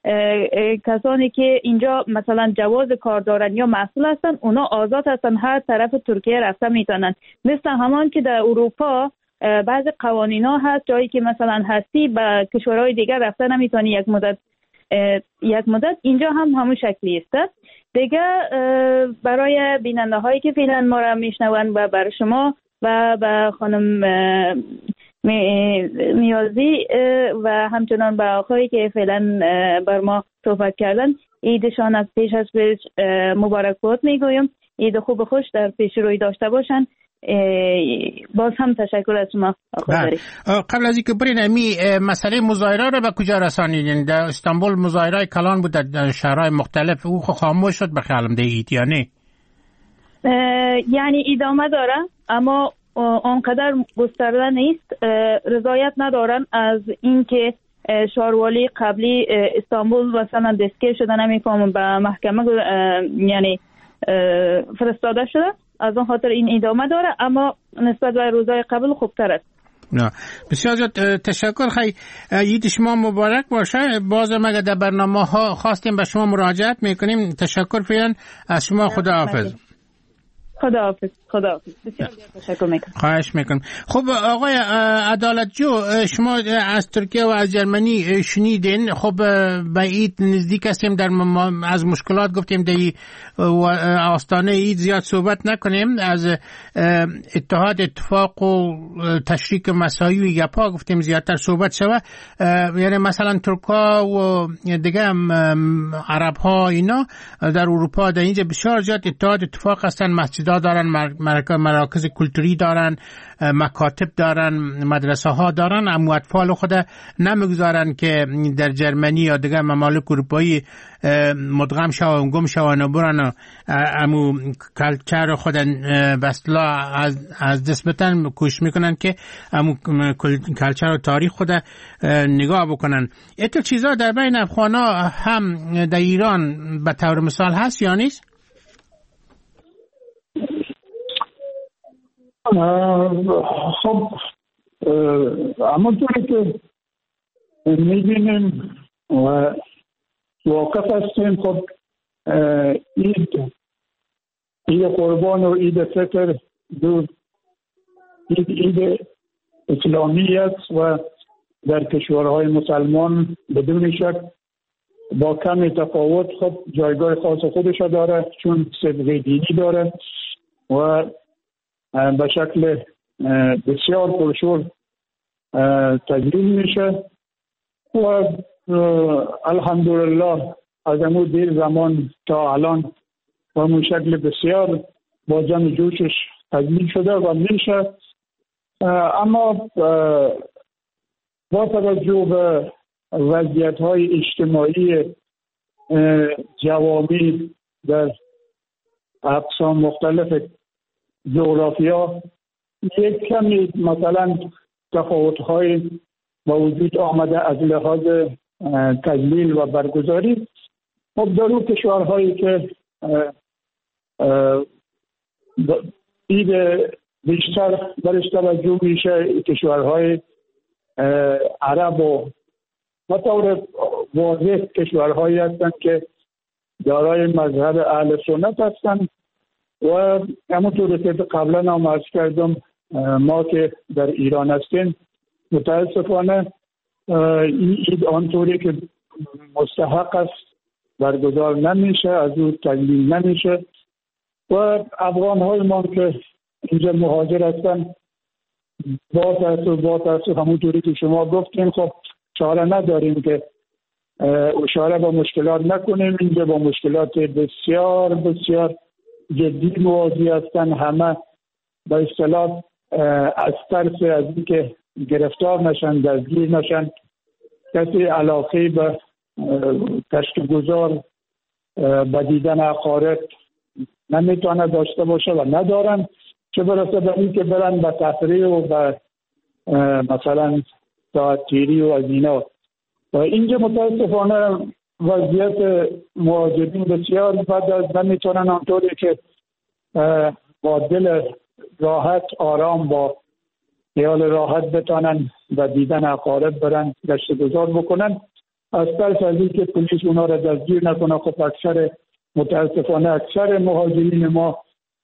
کسانی که اینجا مثلا جواز کار دارن یا مسئول هستن اونا آزاد هستن هر طرف ترکیه رفته میتونن. مثل همان که در اروپا بعض قوانین ها هست جایی که مثلا هستی به کشورهای دیگر رفته نمیتونی یک مدت اینجا هم همون شکلی است. دیگه برای بیننده هایی که فعلا ما را میشنون و برای شما و به خانم نیازی و همچنان به آقایی که فعلا بر ما صحبت کردن عیدشان از پیش از پیش مبارکباد میگویم. عید خوب و خوش در پیش روی داشته باشن. باز هم تشکر از شما آقای. قبل از اینکه برین امی مسئله مظاهره را به کجا رسانیدین؟ در استانبول مظاهره کلان بود در شهرهای مختلف، او خاموش شد به خیالم دیگه یا نه؟ یعنی ادامه داره اما آنقدر گسترده نیست. رضایت ندارن از اینکه شهروالی قبلی استانبول مثلا دستگیر شده، نمیفهمم به محکمه یعنی فرستاده شده از اون خاطر این ادامه داره، اما نسبت به روزهای قبل خوبتر است. نه بسیار زیاد تشکر. خیلی عید شما مبارک باشه. باز مگه در برنامه ها خواستیم به شما مراجعت میکنیم. تشکر فعلا از شما. خداحافظ. خداحافظ. بسیار تشکر میکنم. خواهش میکنم. خب آقای عدالتجو، شما از ترکیه و از جرمنی شنیدین. خب به عید نزدیک هستیم، از مشکلات گفتیم در آستانه عید زیاد صحبت نکنیم. از اتفاق و تشریک مساوی و گپا گفتیم زیادتر صحبت شوه. یعنی مثلا ترکا و دیگه عرب ها اینا در اروپا در اینجا بسیار زیاد اتفاق هستن. مسجد دارن، مراکز کلتوری دارن، مکاتب دارن، مدرسه ها دارن، اما اطفال خود نمیگذارن که در جرمنی یا دیگه ممالک اروپایی مدغم شون، گم شون، برن امو کلچر خود به اصطلاح از دست بتن، کوشش میکنن که امو کلچر و تاریخ خود نگاه بکنن. ایتو چیزا در بین افغانا هم در ایران به طور مثال هست یا نیست؟ خب همونطوری که میبینیم و واقف هستیم، خب عید قربان و عید فطر دو عید اسلامی است و در کشورهای مسلمان بدون شک با کم تفاوت خب جایگاه خاص خودش داره، چون صبغه دینی داره و به شکل بسیار پرشور تجلیل میشه و الحمدلله از امو دیر زمان تا الان و امو شکل بسیار با جمع جوشش تجلیل شده و میشه. اما با توجه به وضعیت های اجتماعی جوامع در اقسام مختلف جغرافیا یک کمی مثلا تفاوت‌های با وجود آمده از لحاظ تجلیل و برگزاری. خب در اون کشورهایی که عید بیشتر برش توجه میشه، کشورهای عرب و طور واضح کشورهایی هستند که دارای مذهب اهل سنت هستند و همونطور که قبلا هم عرض کردم ما که در ایران هستیم متاسفانه این عید آنطوری که مستحق است برگزار نمیشه، از او تجلیل نمیشه و افغان های ما که اینجا مهاجر هستن با تاسف همونطوری که شما گفتیم خب چاره نداریم که اشاره با مشکلات نکنیم. اینجا با مشکلات بسیار بسیار جدی مواجه هستن. همه با اصطلاح از ترس از اینکه گرفتار نشن، دستگیر نشن، کسی علاقه به کشتگزار به دیدن اقارب نمیتونه داشته باشه و ندارن، چه برسه به این که برن به تفریح و به مثلا ساعت تیری و از اینا. و اینجا متاسفانه وضعیت مهاجرین بسیار بد است، نمیتونن آنطوری که با دل راحت آرام با خیال راحت بتانن و دیدن اقارب برن گشت گذار بکنن. از ترس از این که پلیس اونا را دستگیر نکنه. خب متاسفانه اکثر مهاجرین ما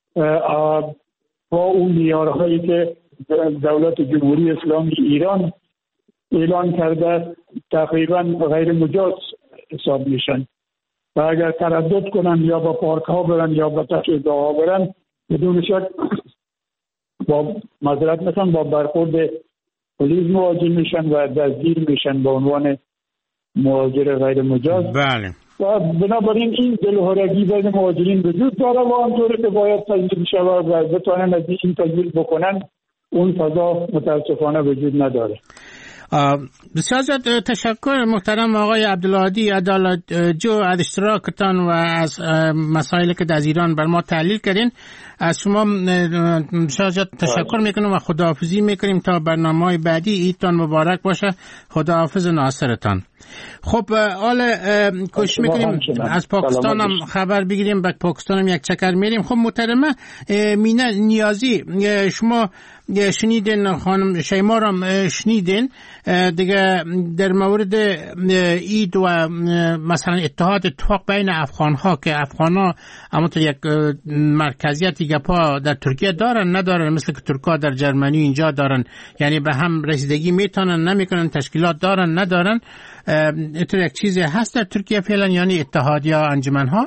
با اون معیارهایی که دولت جمهوری اسلامی ایران اعلان کرده تقریبا غیر مجاز حساب میشن و اگر تردد کنن یا با پارک ها برن یا با تشریح ها برن بدون شک با معذرت میخوام با برخورد پلیس مواجه میشن و دستگیر میشن به عنوان مهاجر غیر مجاز. بله. و بنابراین این دلهرگی بین مهاجرین وجود داره و آنطوری که باید تجلیل شود و بتوانن از این تجلیل بکنن اون فضا متاسفانه وجود نداره. بسیار زیاد تشکر محترم آقای عبدالهادی عدالت جو از اشتراکتان و از مسائلی که در ایران بر ما تحلیل کردین. از شما بسیار زیاد تشکر میکنم و خداحافظی میکنیم تا برنامه‌های بعدی. عیدتان مبارک باشه. خداحافظ ناصرتان. خب حال کوشش میکنیم از پاکستان هم خبر بگیریم. به پاکستان هم یک چکر میریم. خب محترمه مینه نیازی، شما شنیدین، خانم شیما را شنیدین دیگه در مورد اید و مثلا اتفاق بین افغان ها که افغان ها همونطور یک مرکزیت گپا در ترکیه دارن ندارن، مثل که ترکا در جرمنی اینجا دارن، یعنی به هم رسیدگی میتونن نمیکنن، تشکیلات دارن ندارن. اینطور یک چیزی هست در ترکیه فعلا، یعنی اتحاد یا انجمن ها؟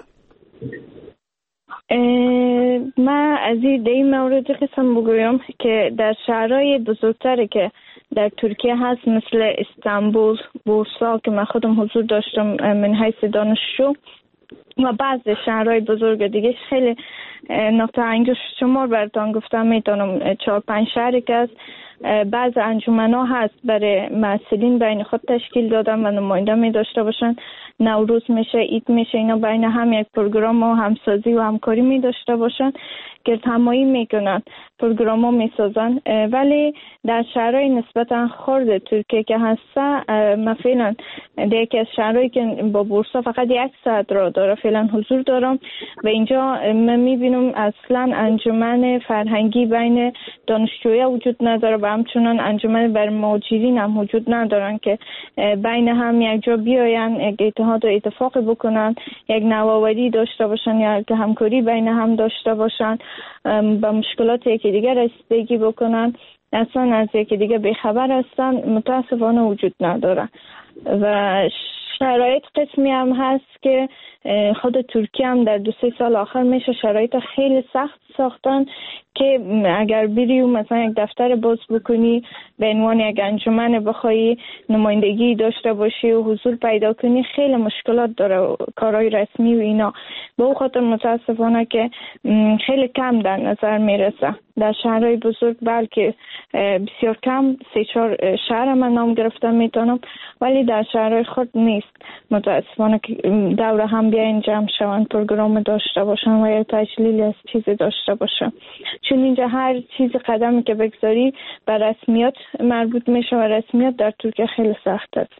من از این مورد قسم بگویم که در شهرهای بزرگتری که در ترکیه هست مثل استانبول، بورسا که من خودم حضور داشتم من حیث دانشجو و بعض شهرهای بزرگ دیگه، خیلی نقطه انگشت شمار براتون گفتم میتونم 4-5 شهری که است. بعض انجمن‌ها هست برای مسئولین بین خود تشکیل دادن و نماینده می داشته باشن. نوروز میشه، عید میشه، اینا بین هم یک پروگرام و همسازی و همکاری می داشته باشن که همایی میکنن، پروگرام ها میسازن. ولی در شهرهای نسبتا خرد ترکیه که هسته، من فعلا در یکی از شهرهایی که با بورسا فقط 1 ساعت را داره فعلا حضور دارم و اینجا من میبینم اصلا انجمن فرهنگی بین دانشجویی وجود نداره و همچنان انجمن بر مهاجرین هم وجود ندارن که بین هم یک جا بیاین، یک اتحاد و اتفاق بکنن، یک نوآوری داشته باشن یا که همکاری بین هم داشته باشن، با مشکلات یکی دیگر رسیدگی بکنن. اصلا از یکی دیگر بیخبر هستن، متاسفانه وجود نداره. و شرایط قسمی هم هست که خود ترکیه هم در 2-3 سال آخر میشه شرایط خیلی سخت ساختن که اگر بری و مثلا یک دفتر باز بکنی به عنوان یک انجمن بخوای نمایندگی داشته باشی و حضور پیدا کنی، خیلی مشکلات داره کارهای رسمی و اینا. به اون خاطر متاسفانه که خیلی کم در نظر میرسه. در شهرهای بزرگ بلکه بسیار کم، 3-4 شهر من نام گرفتم میتونم، ولی در شهرهای خود نیست متاسفانه که دور هم بیاین جمع شوند، پروگرام داشته باشن و یا تجلیل از چیزی داشته باشن. چون اینجا هر چیز قدمی که بگذاری به رسمیات مربوط میشه و رسمیات در ترکیه خیلی سخت است.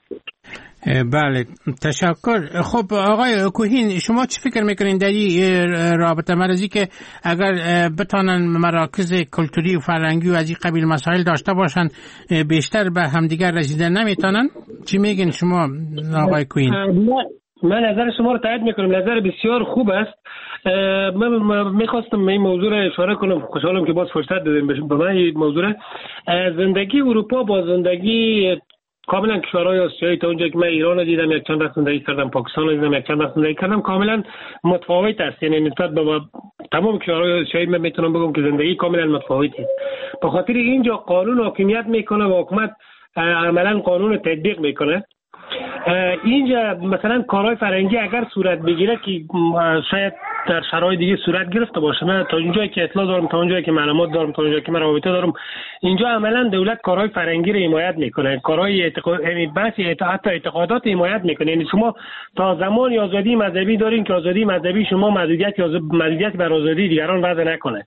بله تشکر. خب آقای کوهین، شما چی فکر میکنین در این رابطه مرزی که اگر بتانن مراکز کلتوری و فرهنگی و از این قبیل مسائل داشته باشن بیشتر به همدیگر رسیدن نمیتونن؟ چی میگین شما آقای کوهین؟ من نظر شما رو تایید میکنم، نظر بسیار خوب است. من میخواستم این موضوع رو اشاره کنم، خوشحالم که باز فرصت دادیم به من این موضوع. زندگی اروپا با زندگی کاملا کشورهای آسیایی، تا اونجایی که من ایران رو دیدم، یک چند وقت زندگی کردم، پاکستان رو دیدم، یک چند وقت زندگی کردم، کاملا متفاوت است. یعنی نسبت به تمام کشورهای آسیایی من میتونم بگم که زندگی کاملا متفاوتی است. به خاطر اینجا قانون حاکمیت میکنه و حکومت عملا قانون تطبیق میکنه. اینجا مثلا کارهای فرهنگی اگر صورت بگیره که شاید در شرایط دیگه صورت گرفته باشه، من تا اونجایی که اطلاع دارم، تا اونجایی که معلومات دارم، تا اونجایی که من رابطه دارم، اینجا عملا دولت کارهای فرهنگی رو حمایت میکنه، کارهای حتی اعتقادات حمایت میکنه. یعنی شما تا زمانی آزادی مذهبی دارین که آزادی مذهبی شما محدودیت بر آزادی دیگران وضع نکنه.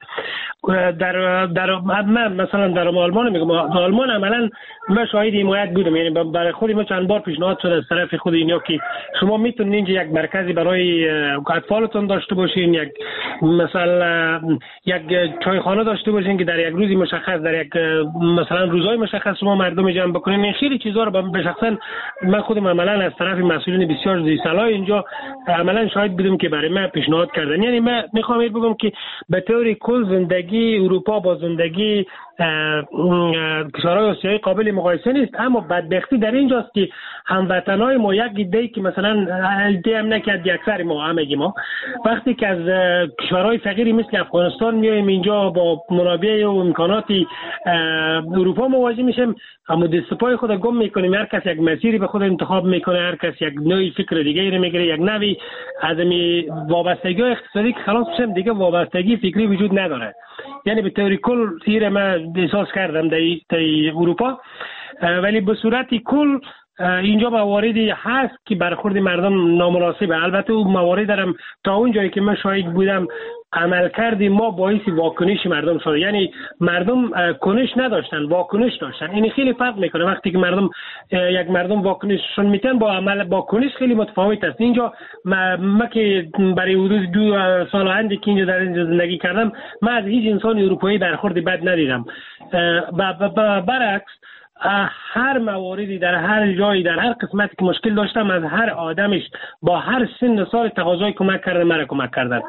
در من مثلا در آلمان میگم، آلمان عملا من شاهد حمایت بودم، یعنی برای خود ما چند بار پیشنهاد شده از طرف خود اینا که شما میتونید اینجا یک مرکزی برای اطفالتون داشته باشین، یک مثلا یک چایخانه داشته باشین که در یک روزی مشخص، در یک مثلا روزهای مشخص شما مردم جمع بکنین. این خیلی چیزا رو به شخصا من خودم عملا از طرف مسئولین بسیار ذی‌صلاح اینجا عملا شاهد بودم که برای من پیشنهاد کردن. یعنی من میخوام بگم که به طور کل زندگی اروپا با زندگی کشورهای آسیایی قابل مقایسه نیست، اما بدبختی در اینجاست که هموطنای ما یک ایده که مثلا ایده هم نکرد اکثر ما همگی ما وقتی که از کشورهای فقیری مثل افغانستان میایم اینجا با منابع و امکانات اروپا مواجه میشیم، اما دست پای خود گم میکنیم. هر کس یک مسیری به خود انتخاب میکنه، هر کس یک نوعی فکر دیگه رو میگیره، یک نوعی عدمی وابستگی اقتصادی که خلاص میشم دیگه وابستگی فکری وجود نداره. یعنی به طور کل من احساس کردم در اروپا ولی به صورت کل اینجا مواردی هست که برخورد مردم نامناسبه. البته اون موارد هم تا اون جایی که من شاهد بودم عمل کردیم ما باعث واکنش مردم شد. یعنی مردم کنش نداشتن، واکنش داشتن. این خیلی فرق میکنه. وقتی که یک مردم واکنششون میتن با عمل با کنش خیلی متفاوت است. اینجا ما که برای حدود 2 سال اندی که اینجا در اینجا زندگی کردم، من از هیچ انسان اروپایی برخورد بد ندیدم. برعکس هر موردی در هر جایی در هر قسمتی که مشکل داشتم از هر آدمش با هر سن و سال تقاضای کمک کردن، مرا کمک کردن.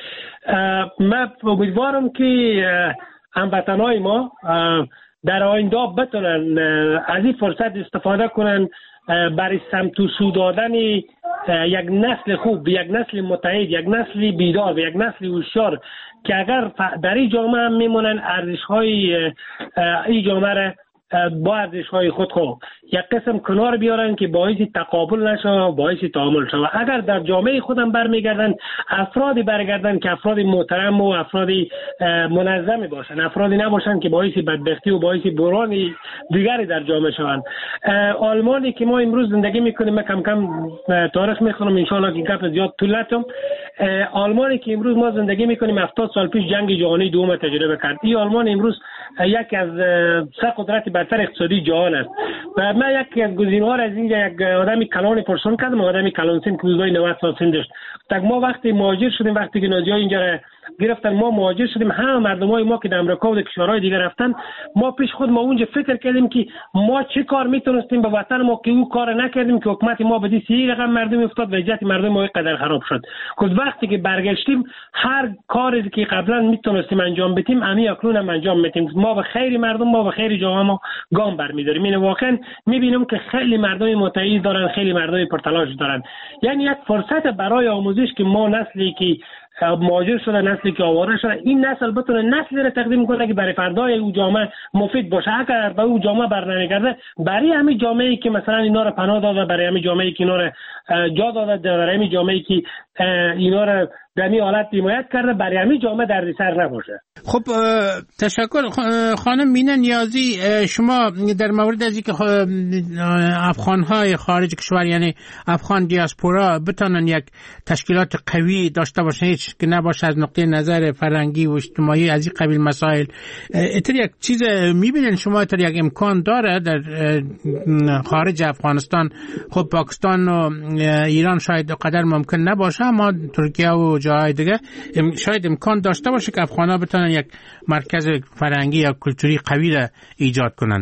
من امیدوارم که هموطنای ما در آینده بتونن از این فرصت استفاده کنن برای سمت و سو دادن یک نسل خوب، یک نسل متحد، یک نسل بیدار و یک نسل هوشیار که اگر در این جامعه هم میمونن ارزش‌های این جامعه را با ارزش‌های خود یک قسم کنار بیارن که باعث تقابل نشه، باعث تعامل شه. اگر در جامعه خودم برمیگردن، افرادی برگردن که افراد محترم و افراد منظم باشن، افرادی نباشن که باعث بدبختی و باعث بحران دیگری در جامعه شوند. آلمانی که ما امروز زندگی میکنیم، من کم کم تاریخ میخونم ان شاء الله که گپ زیاد طول نکنم. آلمانی که امروز ما زندگی میکنیم 70 سال پیش جنگ جهانی دوم تجربه کرد. این آلمان امروز یکی از سه قدرت برتر اقتصادی جهان است. و من یکی از گزینه‌ها از اینجا یک آدمی کلان پرسون کردم، آدمی کلان سن که حدود 90 سال سن داشت. tak ما وقتی مهاجر شدیم، وقتی که نازی‌ها اینجا گرفتن، ما مهاجر شدیم، همه مردمای ما که در آمریکا و در کشورهای دیگه رفتن، ما پیش خود ما اونجا فکر کردیم که ما چه کار میتونستیم به وطن ما که او کار نکردیم که حکومت ما به سی رقم مردم افتاد و وضعیت مردم ما قدر خراب شد. که وقتی که برگشتیم هر کاری که قبلا میتونستیم انجام بدیم همین اکنون هم انجام میدیم. ما به خیر مردم، ما به خیر جامعه ما گام برمی‌داریم. این واقعا میبینم که خیلی مردم متعهد دارن، خیلی مردم پرتلاش دارن. یعنی یک فرصت برای آموزش که ما نسلی که مهاجر شده، نسلی که آواره شده، این نسل بتونه نسلی را تقدیم کنه که برای فردای او جامعه مفید باشه. اگر به او جامعه برنمیگرده، برای همین جامعه‌ای که مثلا اینا را پناه داده، برای همین جامعه‌ای که اینا را جا داده، برای همین جامعه‌ای که اینا را در این حالت حمایت کرده، برای همین جامعه دردسر نباشه. خب تشکر خانم مینه نیازی. شما در مورد از اینکه افغان‌های خارج کشور یعنی افغان دیاسپورا بتونن یک تشکیلات قوی داشته باشن، هیچ که نباشه از نقطه نظر فرهنگی و اجتماعی از این قبیل مسائل، اتر یک چیز میبینن شما، اتر یک امکان داره در خارج افغانستان؟ خب پاکستان و ایران شاید قدر ممکن نباشه، اما ترکیه و جاهای دیگه شاید امکان داشته باشه که افغان‌ها بتونن یک مرکز فرهنگی یا کلتوری قوی را ایجاد کنن.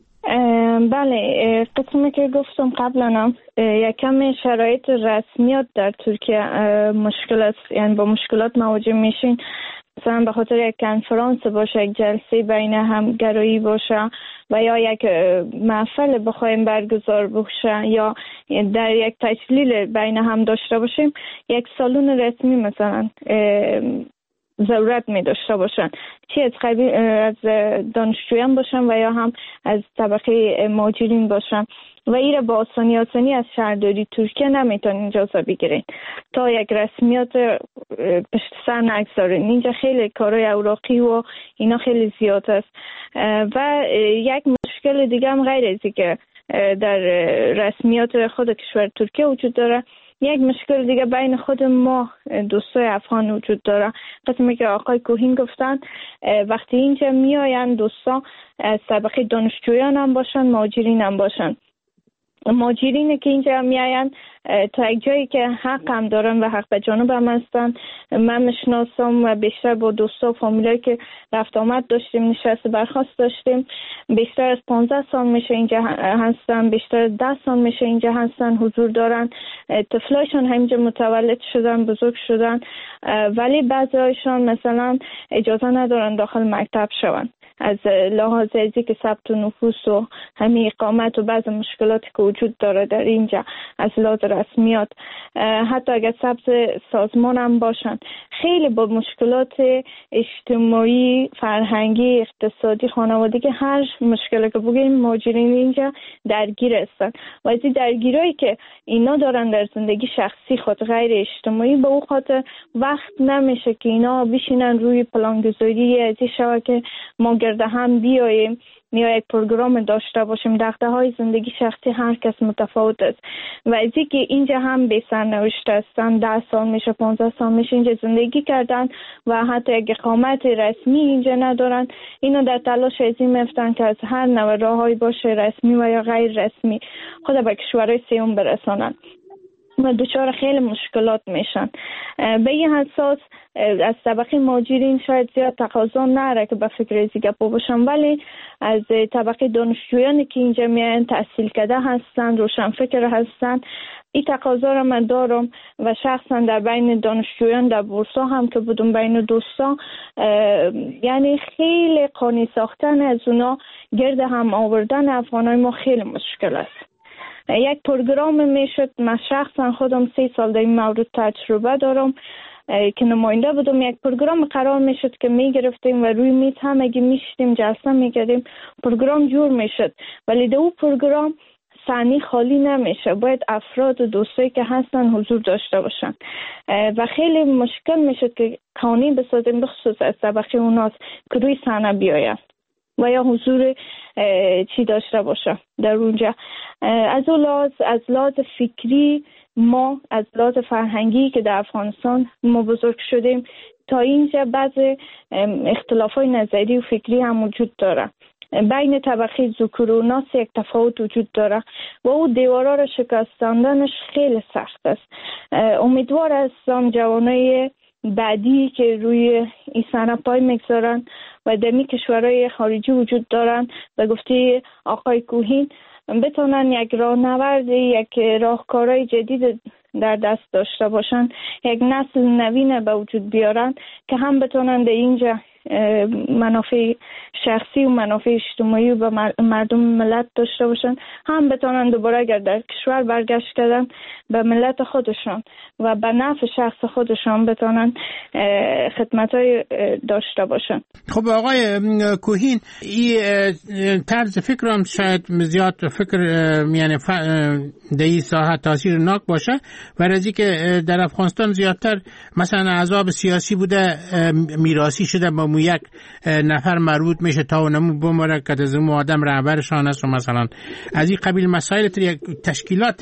بله، قسمی که گفتم قبلا یکم شرایط رسمیات در ترکیه مشکل است، یعنی با مشکلات مواجه میشین. مثلا به خاطر یک کنفرانس باشه، یک جلسه بین همگرایی باشه و یا یک محفل بخوایم برگزار بشه یا در یک تشلیل بین هم داشته باشیم، یک سالن رسمی مثلا ضرورت می داشته باشن، چی از دانشجویان باشن و یا هم از طبقه مهاجرین باشن و ایره با آسانی از شهرداری ترکیه نمیتونین اجازه بگیرین تا یک رسمیات پشت سر نگذارین. اینجا خیلی کارهای اوراقی و اینا خیلی زیاد است. و یک مشکل دیگه هم غیر از که در رسمیات خود کشور ترکیه وجود داره، یک مشکل دیگه بین خود ما دوستای افغان وجود داره. قسمی که آقای کوهین گفتن، وقتی اینجا میاین دوستا از طبقه دانشجویان هم باشن، مهاجرین هم باشن. مهاجرینه که اینجا میاین تا یک جایی که حق هم دارن و حق به جانب هم هستن. من میشناسم و بیشتر با دوستا و فامیلایی که رفت آمد داشتیم، نشست برخاست داشتیم، بیشتر از 15 سال میشه اینجا هستن، بیشتر از 10 سال میشه اینجا هستن، حضور دارن، طفلایشان همینجا متولد شدن، بزرگ شدن، ولی بعضی‌هایشان مثلا اجازه ندارن داخل مکتب شون از لحاظ ازی که ثبت نفوس و همین اقامت و بعض مشکلاتی که وجود داره در اینجا از لحاظ رسمیات. حتی اگر ثبت سازمان هم باشن، خیلی با مشکلات اجتماعی، فرهنگی، اقتصادی، خانوادگی، هر مشکلی که بگیم مهاجرین اینجا درگیر هستن و از این درگیرایی که اینا دارن در زندگی شخصی خود غیر اجتماعی، به اون خاطر وقت نمیشه که اینا بشینن روی پلانگذاری از این شوه که ما گرد هم بیاییم یا یک پروگرام داشته باشیم. دغدغه‌های زندگی شخصی هر کس متفاوت است و از اینکه اینجا هم به سرنوشت هستن، 10 سال میشه 15 سال میشه اینجا زندگی کردن و حتی یک اقامت رسمی اینجا ندارن، اینو در تلاش از این میفتن که از هر نوع راههایی باشه رسمی و یا غیر رسمی خود به کشورهای سوم برسانن و دچار خیلی مشکلات میشن. به این اساس از طبقه مهاجرین شاید زیاد تقاضا نره که به فکر از دیگه باشن، ولی از طبقه دانشجویانی که اینجا میان تحصیل کرده هستن، روشن فکر هستن، این تقاضا را من دارم و شخصا در بین دانشجویان در بورسا هم که بودم بین دوستا، یعنی خیلی قانی ساختن از اونا گرد هم آوردن افغانای ما خیلی مشکل است. یک پروگرام میشد، من شخصا خودم 3 سال در این مورد تجربه دارم که نماینده بودم، یک پروگرام قرار میشد که میگرفتیم و روی میز همگی میشتیم جلسه میکردیم، پروگرام جور میشد، ولی در اون پروگرام صحنه خالی نمیشه، باید افراد و دوستایی که هستن حضور داشته باشن و خیلی مشکل میشد که قانون بسازیم بخصوص از طبقه اوناست که روی صحنه بیاید و یا حضور چی داشته باشه در اونجا. از لحاظ فکری ما از لحاظ فرهنگی که در افغانستان ما بزرگ شدیم تا اینجا بعضی اختلافای نظری و فکری هم وجود داره. بین طبقه ذکور و اناث یک تفاوت وجود داره و او دیوارا را شکستاندنش خیلی سخت است. امیدوار هستم جوانای بعدی که روی این صحنه پای میگذارن و در می کشورهای خارجی وجود دارن به گفته آقای کوهین بتونن یک راهنورد، یک راهکارهای جدید در دست داشته باشن، یک نسل نوین به وجود بیارن که هم بتونن در اینجا منافع شخصی و منافع اجتماعی و به مردم ملت داشته باشن، هم بتونن دوباره اگر در کشور برگشت کردن به ملت خودشان و به نفع شخص خودشان بتونن خدمت‌های داشته باشن. خب آقای کوهین، این طرز فکر هم شاید زیاد فکر یعنی در این ساحه تاثیرناک باشه و رازی که در افغانستان زیادتر مثلا احزاب سیاسی بوده میراثی شده با یک نفر مربوط میشه تا اونمو بمره که از اون آدم رهبرشان است و مثلا از این قبیل مسائل تشکیلات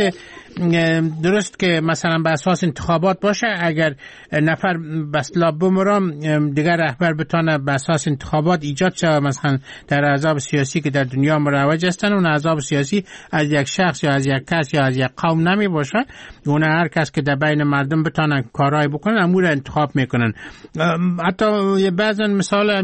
درست که مثلا به اساس انتخابات باشه، اگر نفر بسلا بمرم دیگر رهبر بتونه به اساس انتخابات ایجاد شه، مثلا در احزاب سیاسی که در دنیا مروج هستن اون احزاب سیاسی از یک شخص یا از یک کس یا از یک قوم نمی باشه، اون هر کس که در بین مردم بتونن کارهای بکنن امور انتخاب میکنن. حتی بعضا مثال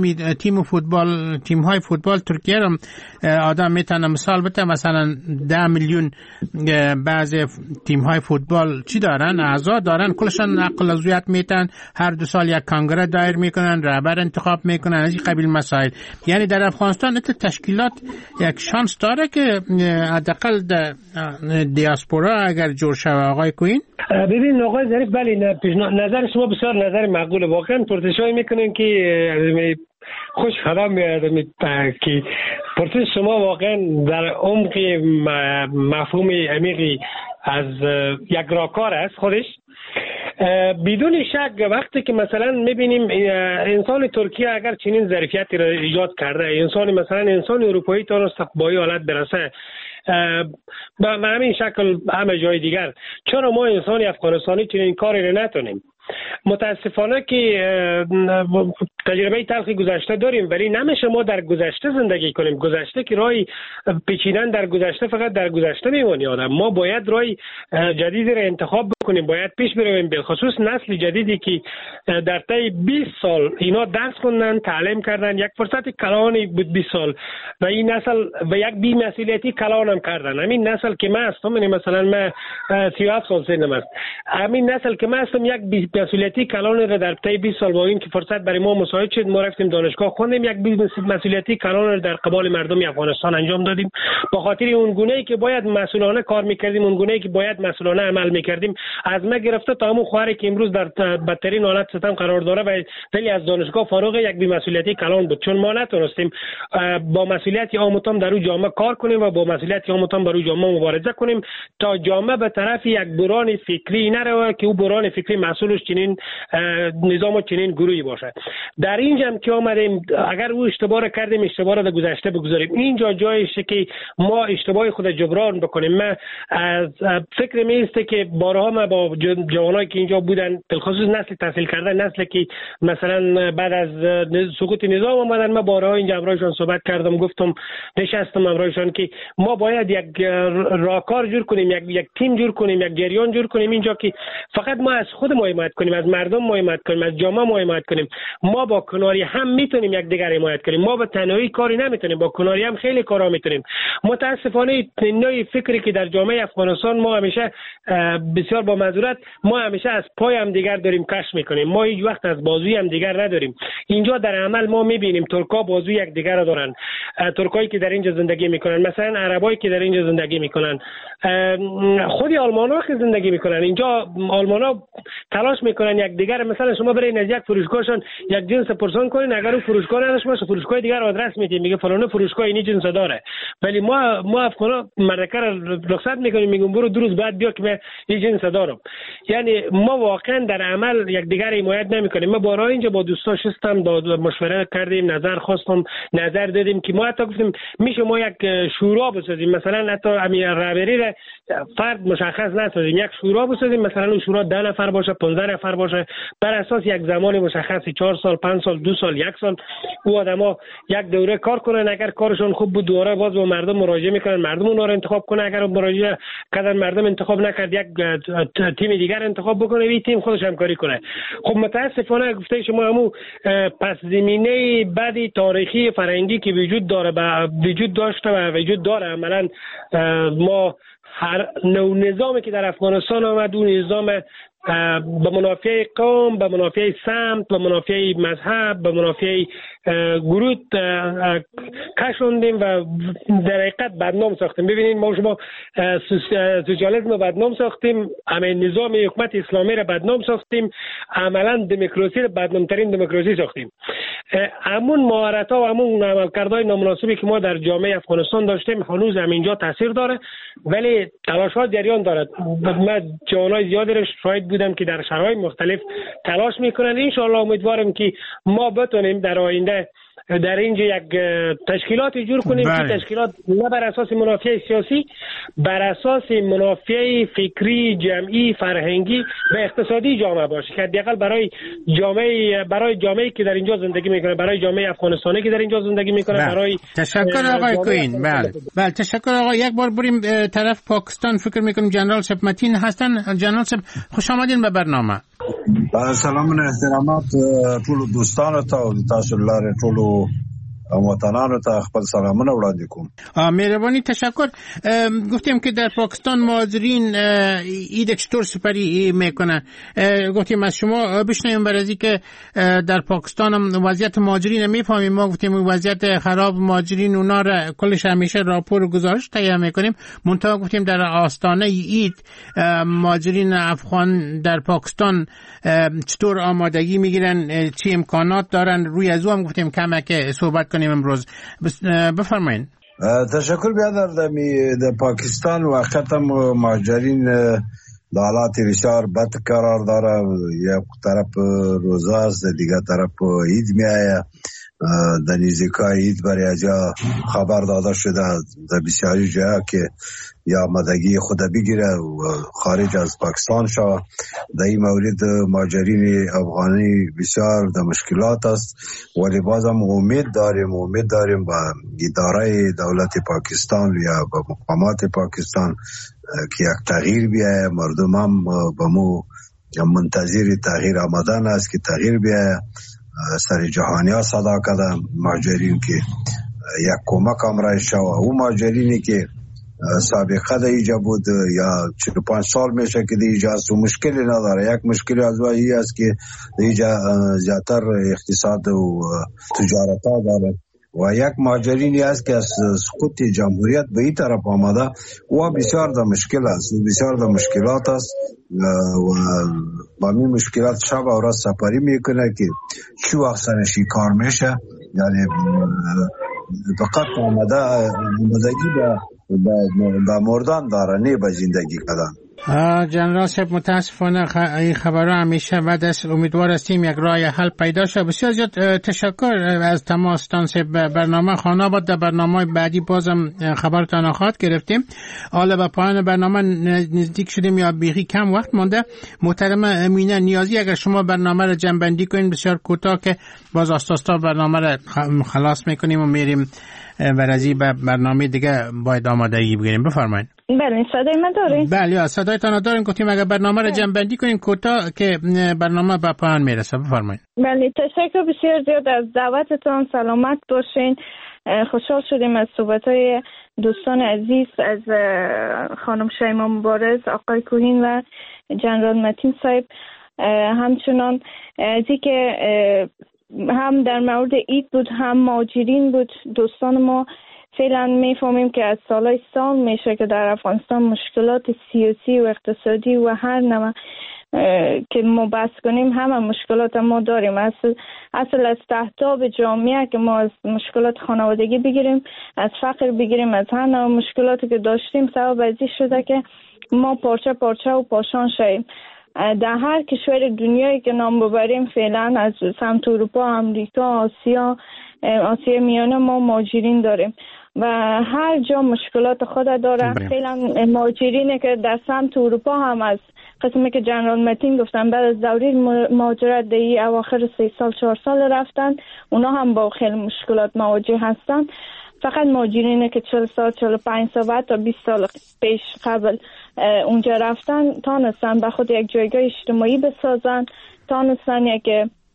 تیم های فوتبال ترکیه رو آدم میتونه مثال بده، مثلا 10 میلیون بعض تیم های فوتبال چی دارن، اعضا دارن، کلشان نقل عضویت میتن، هر 2 سال یک کنگره دایر میکنن، رهبر انتخاب میکنن، از این قبیل مسائل. یعنی در افغانستان تشکیلات یک شانس داره که حداقل در دیاسپورا اگر جور شود. آقای کوین ببین آقای ظریف، بله نظر شما بسیار نظر معقوله. واقعا پرسشایی میکنین که خوش خدام میاد که پرسش شما واقعا در عمق مفهوم عمیقی از یک راهکار است خودش. بدون شک وقتی که مثلا میبینیم انسان ترکیه اگر چنین ظرفیتی را ایجاد کرده، انسان اروپایی تا با این حالت برسه به همین شکل همه جای دیگر، چرا ما انسان افغانستانی چنین کاری را نتونیم؟ متاسفانه که تجربه تلخی گذشته داریم، ولی نمیشه ما در گذشته زندگی کنیم. گذشته که راهی پیچیدن در گذشته فقط در گذشته میمونه آدم. ما باید راهی جدیدی را انتخاب بکنیم، باید پیش برویم، به خصوص نسل جدیدی که در طی 20 سال اینا درس خوندن، تعلیم کردن، یک فرصت کلانی بود 20 سال و این نسل و یک بی‌مسئولیتی کلان هم کردن. همین نسل که من هستم، مثلا من 37 سال سنم است، همین نسل که من هستم یک مسئولیتی کلان را در طی 20 سال با این که فرصت برای ما مساعد شد، ما رفتیم دانشگاه خوندیم، یک مسئولیتی کلان را در قبال مردم افغانستان انجام دادیم. با خاطر اون گونه‌ای که باید مسئولانه کار می‌کردیم، اون گونه‌ای که باید مسئولانه عمل می‌کردیم، از ما گرفته تا همون خواهری که امروز در بدترین حالت ستم قرار داره و خیلی از دانشگاه فارغ، یک بی‌مسئولیتی کلان بود، چون ما نتونستیم با مسئولیت عامتان در اون جامعه کار کنیم و با مسئولیت عامتان بر اون جامعه مبارزه کنیم تا جامعه به طرف یک بحران فکری نره که اون بحران فکری مسئولش چنین نظام و چنین گروهی باشه. در اینجا هم که آمدیم اگر او اشتباه کردیم اشتباه را در گذشته بگذاریم. اینجا جایشه که ما اشتباه خود جبران بکنیم. من از فکر میسته که بارها ما با جوانایی که اینجا بودن بالخصوص نسل تحصیل کرده، نسل که مثلا بعد از سقوط نظام آمدن، ما بارها اینجا امرایشان صحبت کردم، گفتم نشستم امرایشان که ما باید یک راهکار جور کنیم، یک تیم جور کنیم، یک جریان جور کنیم اینجا که فقط ما از خود ما حمایت کنیم، از مردم ما حمایت کنیم، از جامعه ما حمایت کنیم. ما با کناری هم میتونیم یک دیگر حمایت کنیم. ما با تنهایی کاری نمیتونیم، با کناری هم خیلی کارا میتونیم. متاسفانه نوع فکری که در جامعه افغانستان ما همیشه بسیار با معذرت ما همیشه از پای هم دیگر داریم کش میکنیم. ما هیچ وقت از بازوی هم دیگر نداریم. اینجا در عمل ما میبینیم ترکا بازوی یک دیگر را دارن. ترکایی که در اینجا زندگی میکنن، مثلا عربایی که در اینجا زندگی میکنن، خودی آلمانا که زندگی میکنن اینجا، آلمانا تلاش میکنن یک دیگر، مثلا شما برین از یک فروشگاهشون یک جنس پرسان کنین، اگر اون فروشگاه نداشته باشه فروشگاه دیگر آدرس میده، میگه فلانه فروشگاه اینی جنس داره. ولی ما افغانا مردکه را رخصت میکنیم، میگیم برو 2 روز بعد بیا که من این جنس دارم. یعنی ما واقعا در عمل یک دیگر حمایت نمیکنیم. ما بارها اینجا با دوستا شستم مشوره کردیم، نظر خواستم، نظر دادیم که ما حتی گفتیم میشه ما یک شورا بسازیم، مثلا حتی امیر رهبری را فرد مشخص نسازیم، یک شورا بسازیم، مثلا اون شورا 10 نفر باشه، 15 نفر باشه، بر اساس یک زمان مشخصی 4 سال، 5 سال، 2 سال، 1 سال او آدما یک دوره کار کنن. اگر کارشون خوب بود دوباره باز به مردم مراجعه میکنن، مردم اونها رو انتخاب کنه. اگر مراجعه کردن مردم انتخاب نکرد، یک تیم دیگر انتخاب بکنه، این تیم خودش همکاری کنه. خب متاسفانه گفته شما همون پس زمینه بعدی تاریخی فرهنگی که وجود داره وجود داشته و وجود داره، عملا ما هر نوع نظامی که در افغانستان آمد اون نظام به منافع قوم، به منافع سمت، به منافع مذهب، به منافع گروه کشوندیم و در حقیقت بدنام ساختیم. ببینید ما شما سوسیالیسم رو بدنام ساختیم، همین نظام حکومت اسلامی رو بدنام ساختیم، عملا دموکراسی رو بدنامترین دموکراسی ساختیم. همون مهارت‌ها و همون عملکردهای نامناسبی که ما در جامعه افغانستان داشتیم هنوز همینجا تاثیر داره، ولی تلاش‌ها جریان دارد. من جوانای زیادی رو شاهد بودم که در شرایط مختلف تلاش میکنن. ان شاء الله امیدوارم که ما بتونیم در آینده در اینجا یک تشکیلاتی جور کنیم که تشکیلات نه بر اساس منافع سیاسی، بر اساس منافع فکری، جمعی، فرهنگی و اقتصادی جامعه باشه که حداقل برای جامعه‌ای که در اینجا زندگی میکنه، برای جامعه افغانستانی که در اینجا زندگی میکنه، برای تشکر آقای کوین. بله تشکر آقا. یک بار بریم طرف پاکستان. فکر میکنم جنرال سب متین هستن. جنرال سب خوش آمدین به برنامه. سلام و احترامات ټول دوستانو ته او تاسو لاره ټول وطنانو ته خپل سلامونه وړاندې کوم. مهربانی، تشکر. گفتیم که در پاکستان مهاجرین ایده چطور سپری میکنه. گفتیم از شما بشنویم برای از که در پاکستان هم وضعیت مهاجرین میفهمیم. ما گفتیم وضعیت خراب مهاجرین اونا را کلش همیشه راپور و گزارش تهیه میکنیم. منتها گفتیم در آستانه اید مهاجرین افغان در پاکستان چطور آمادگی میگیرن، چه امکانات دارن. روی از او هم گفتیم کمک صحبت کنیم امروز. بفرمایید. تشکر. بیادر در پاکستان واقعا مهاجرین در حالات بسیار بد قرار داره. یک طرف روزه است، دیگر طرف عید می آید. در نزدیکای عید برای اجا خبر داده شده در بسیاری جاها که یا آمادگی خود بگیره و خارج از پاکستان شود. در این مورد مهاجرین افغانی بسیار در مشکلات است، ولی بازم امید داریم با اداره دولت پاکستان یا با مقامات پاکستان که یک تغییر بیاید. مردم هم با مو منتظر تغییر آمدن است که تغییر بیاید. سر جهانی ها صدا کردن مهاجرین که یک کمک امرای شود. او مهاجرینی که سابقه در ایجا بود یا 45 سال میشه که در ایجا است و مشکلی نداره. یک مشکلی از وایی است که در ایجا زیادتر اقتصاد و تجارت ها داره و یک مهاجرینی است که از سقوط جمهوریت به این طرف آمده و بسیار در مشکل است، بسیار در مشکلات است و با این مشکلات شب و روز سپری میکنه که چی وقت سرشی کار میشه. یعنی فقط آمدگی به مردان داره، نه به زندگی کردن. جنرال صاحب متاسفانه این خبرها همیشه بعد از امیدوار هستیم یک راه حل پیدا شه. بسیار زیاد تشکر از تماستان صاحب. برنامه خانه بود. در برنامه بعدی بازم خبرتان خواهد گرفتیم. حالا به پایان برنامه نزدیک شدیم یا بیخی کم وقت مانده. محترم امینه نیازی اگر شما برنامه را جنبندی کنین بسیار کوتاه که باز آستاستا برنامه را خلاص میکنیم و میریم برازی به برنامه دیگه باید آمادگی بگیریم. بفرمایید. بله صدای من دارین؟ بله صدایتان دارین. گفتیم اگر برنامه را جنبندی کنین کوتاه که برنامه به پایان میرسه. بفرمایید. بله تشکر بسیار زیاد از دعوتتان. سلامت باشین. خوشحال شدیم از صحبت‌های دوستان عزیز از خانم شیما مبارز، آقای کوهین و جنرال متین صاحب. همچنان از اینکه هم در مورد عید بود هم مهاجرین بود، دوستان ما فعلا میفهمیم که از سال میشه که در افغانستان مشکلات سیاسی و اقتصادی و هر نوع که ما بحث کنیم همه مشکلات ما داریم. اصل از تحتاب جامعه که ما از مشکلات خانوادگی بگیریم، از فقر بگیریم، از هر نوع مشکلاتی که داشتیم سبب ازی شده که ما پارچه پارچه و پاشان شویم. در هر کشور دنیایی که نام ببریم فعلا از سمت اروپا، امریکا، آسیا میانه ما مهاجرین داریم و هر جا مشکلات خود داره. فعلا مهاجرینه که در سمت اروپا هم از قسمی که جنرال متین گفتن بعد از دوره مهاجرت دی اواخر 3 سال 4 سال رفتن، اونا هم با خیلی مشکلات مواجه هستن. فقط مهاجرینه که 40 سال 45 سال تا 20 سال پیش قبل اونجا رفتن تانستن به خود یک جایگاه اجتماعی بسازن، تانستن یک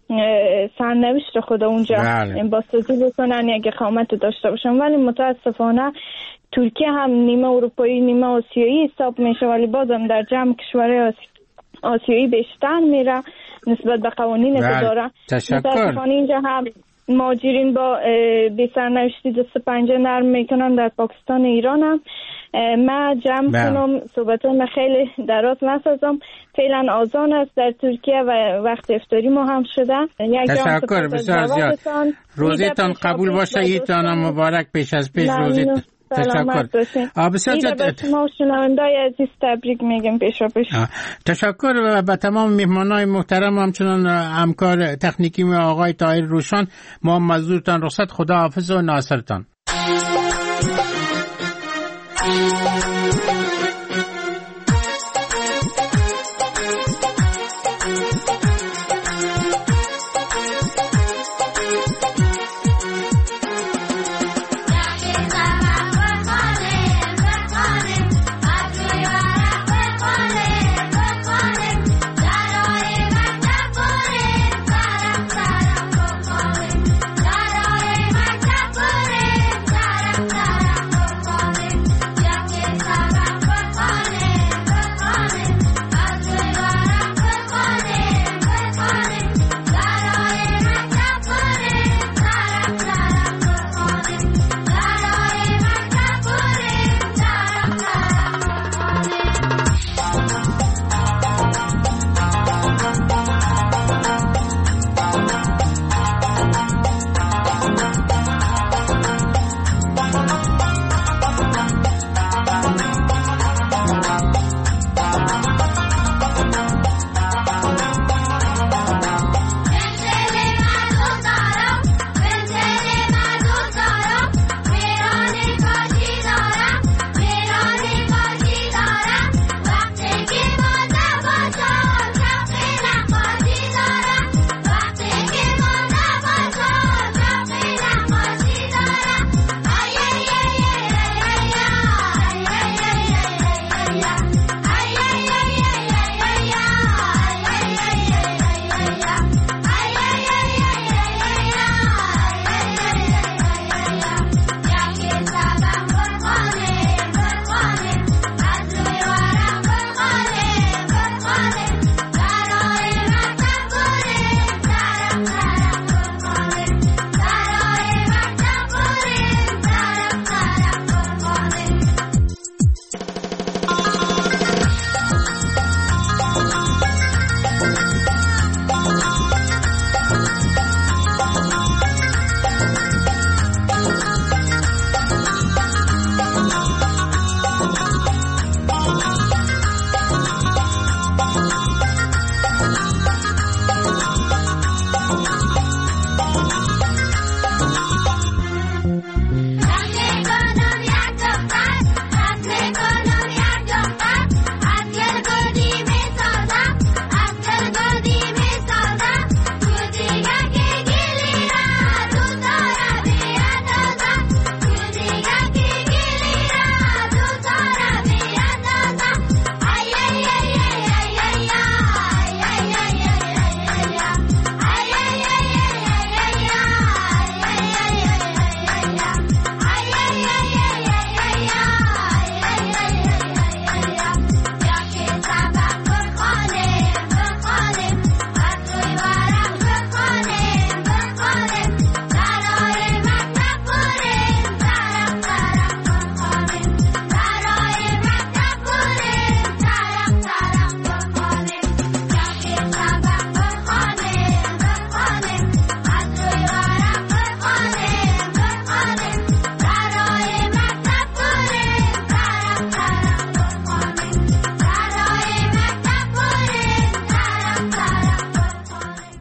سرنوشت خود اونجا بازسازی بکنن، یک اقامت داشته باشن. ولی متاسفانه ترکیه هم نیمه اروپایی نیمه آسیایی حساب میشه ولی بازم در جمع کشورهای آسیایی بیشتر میره نسبت به قوانین که داره. متاسفانه اینجا هم مهاجرین با بی سرنوشتی دست پنجه نرم میکنن. در پاکستان ایران هم ما جمع کنم صحبتون خیلی دراز نسازم. فعلا آذان است در ترکیه و وقت افطاری ما هم شده. تشکر بسیار زیاد. روزتان قبول باشه. ایتان مبارک پیش از پیش. روزتان سلامت باشین. بسیار زیاد به شما شنوندای عزیز تبریک میگم پیشا پیش. تشکر و به تمام مهمانای محترم همچنان همکار تکنیکی آقای طاهر روشان. ما مزدورتان رخصت. خدا حافظ و ناصرتان.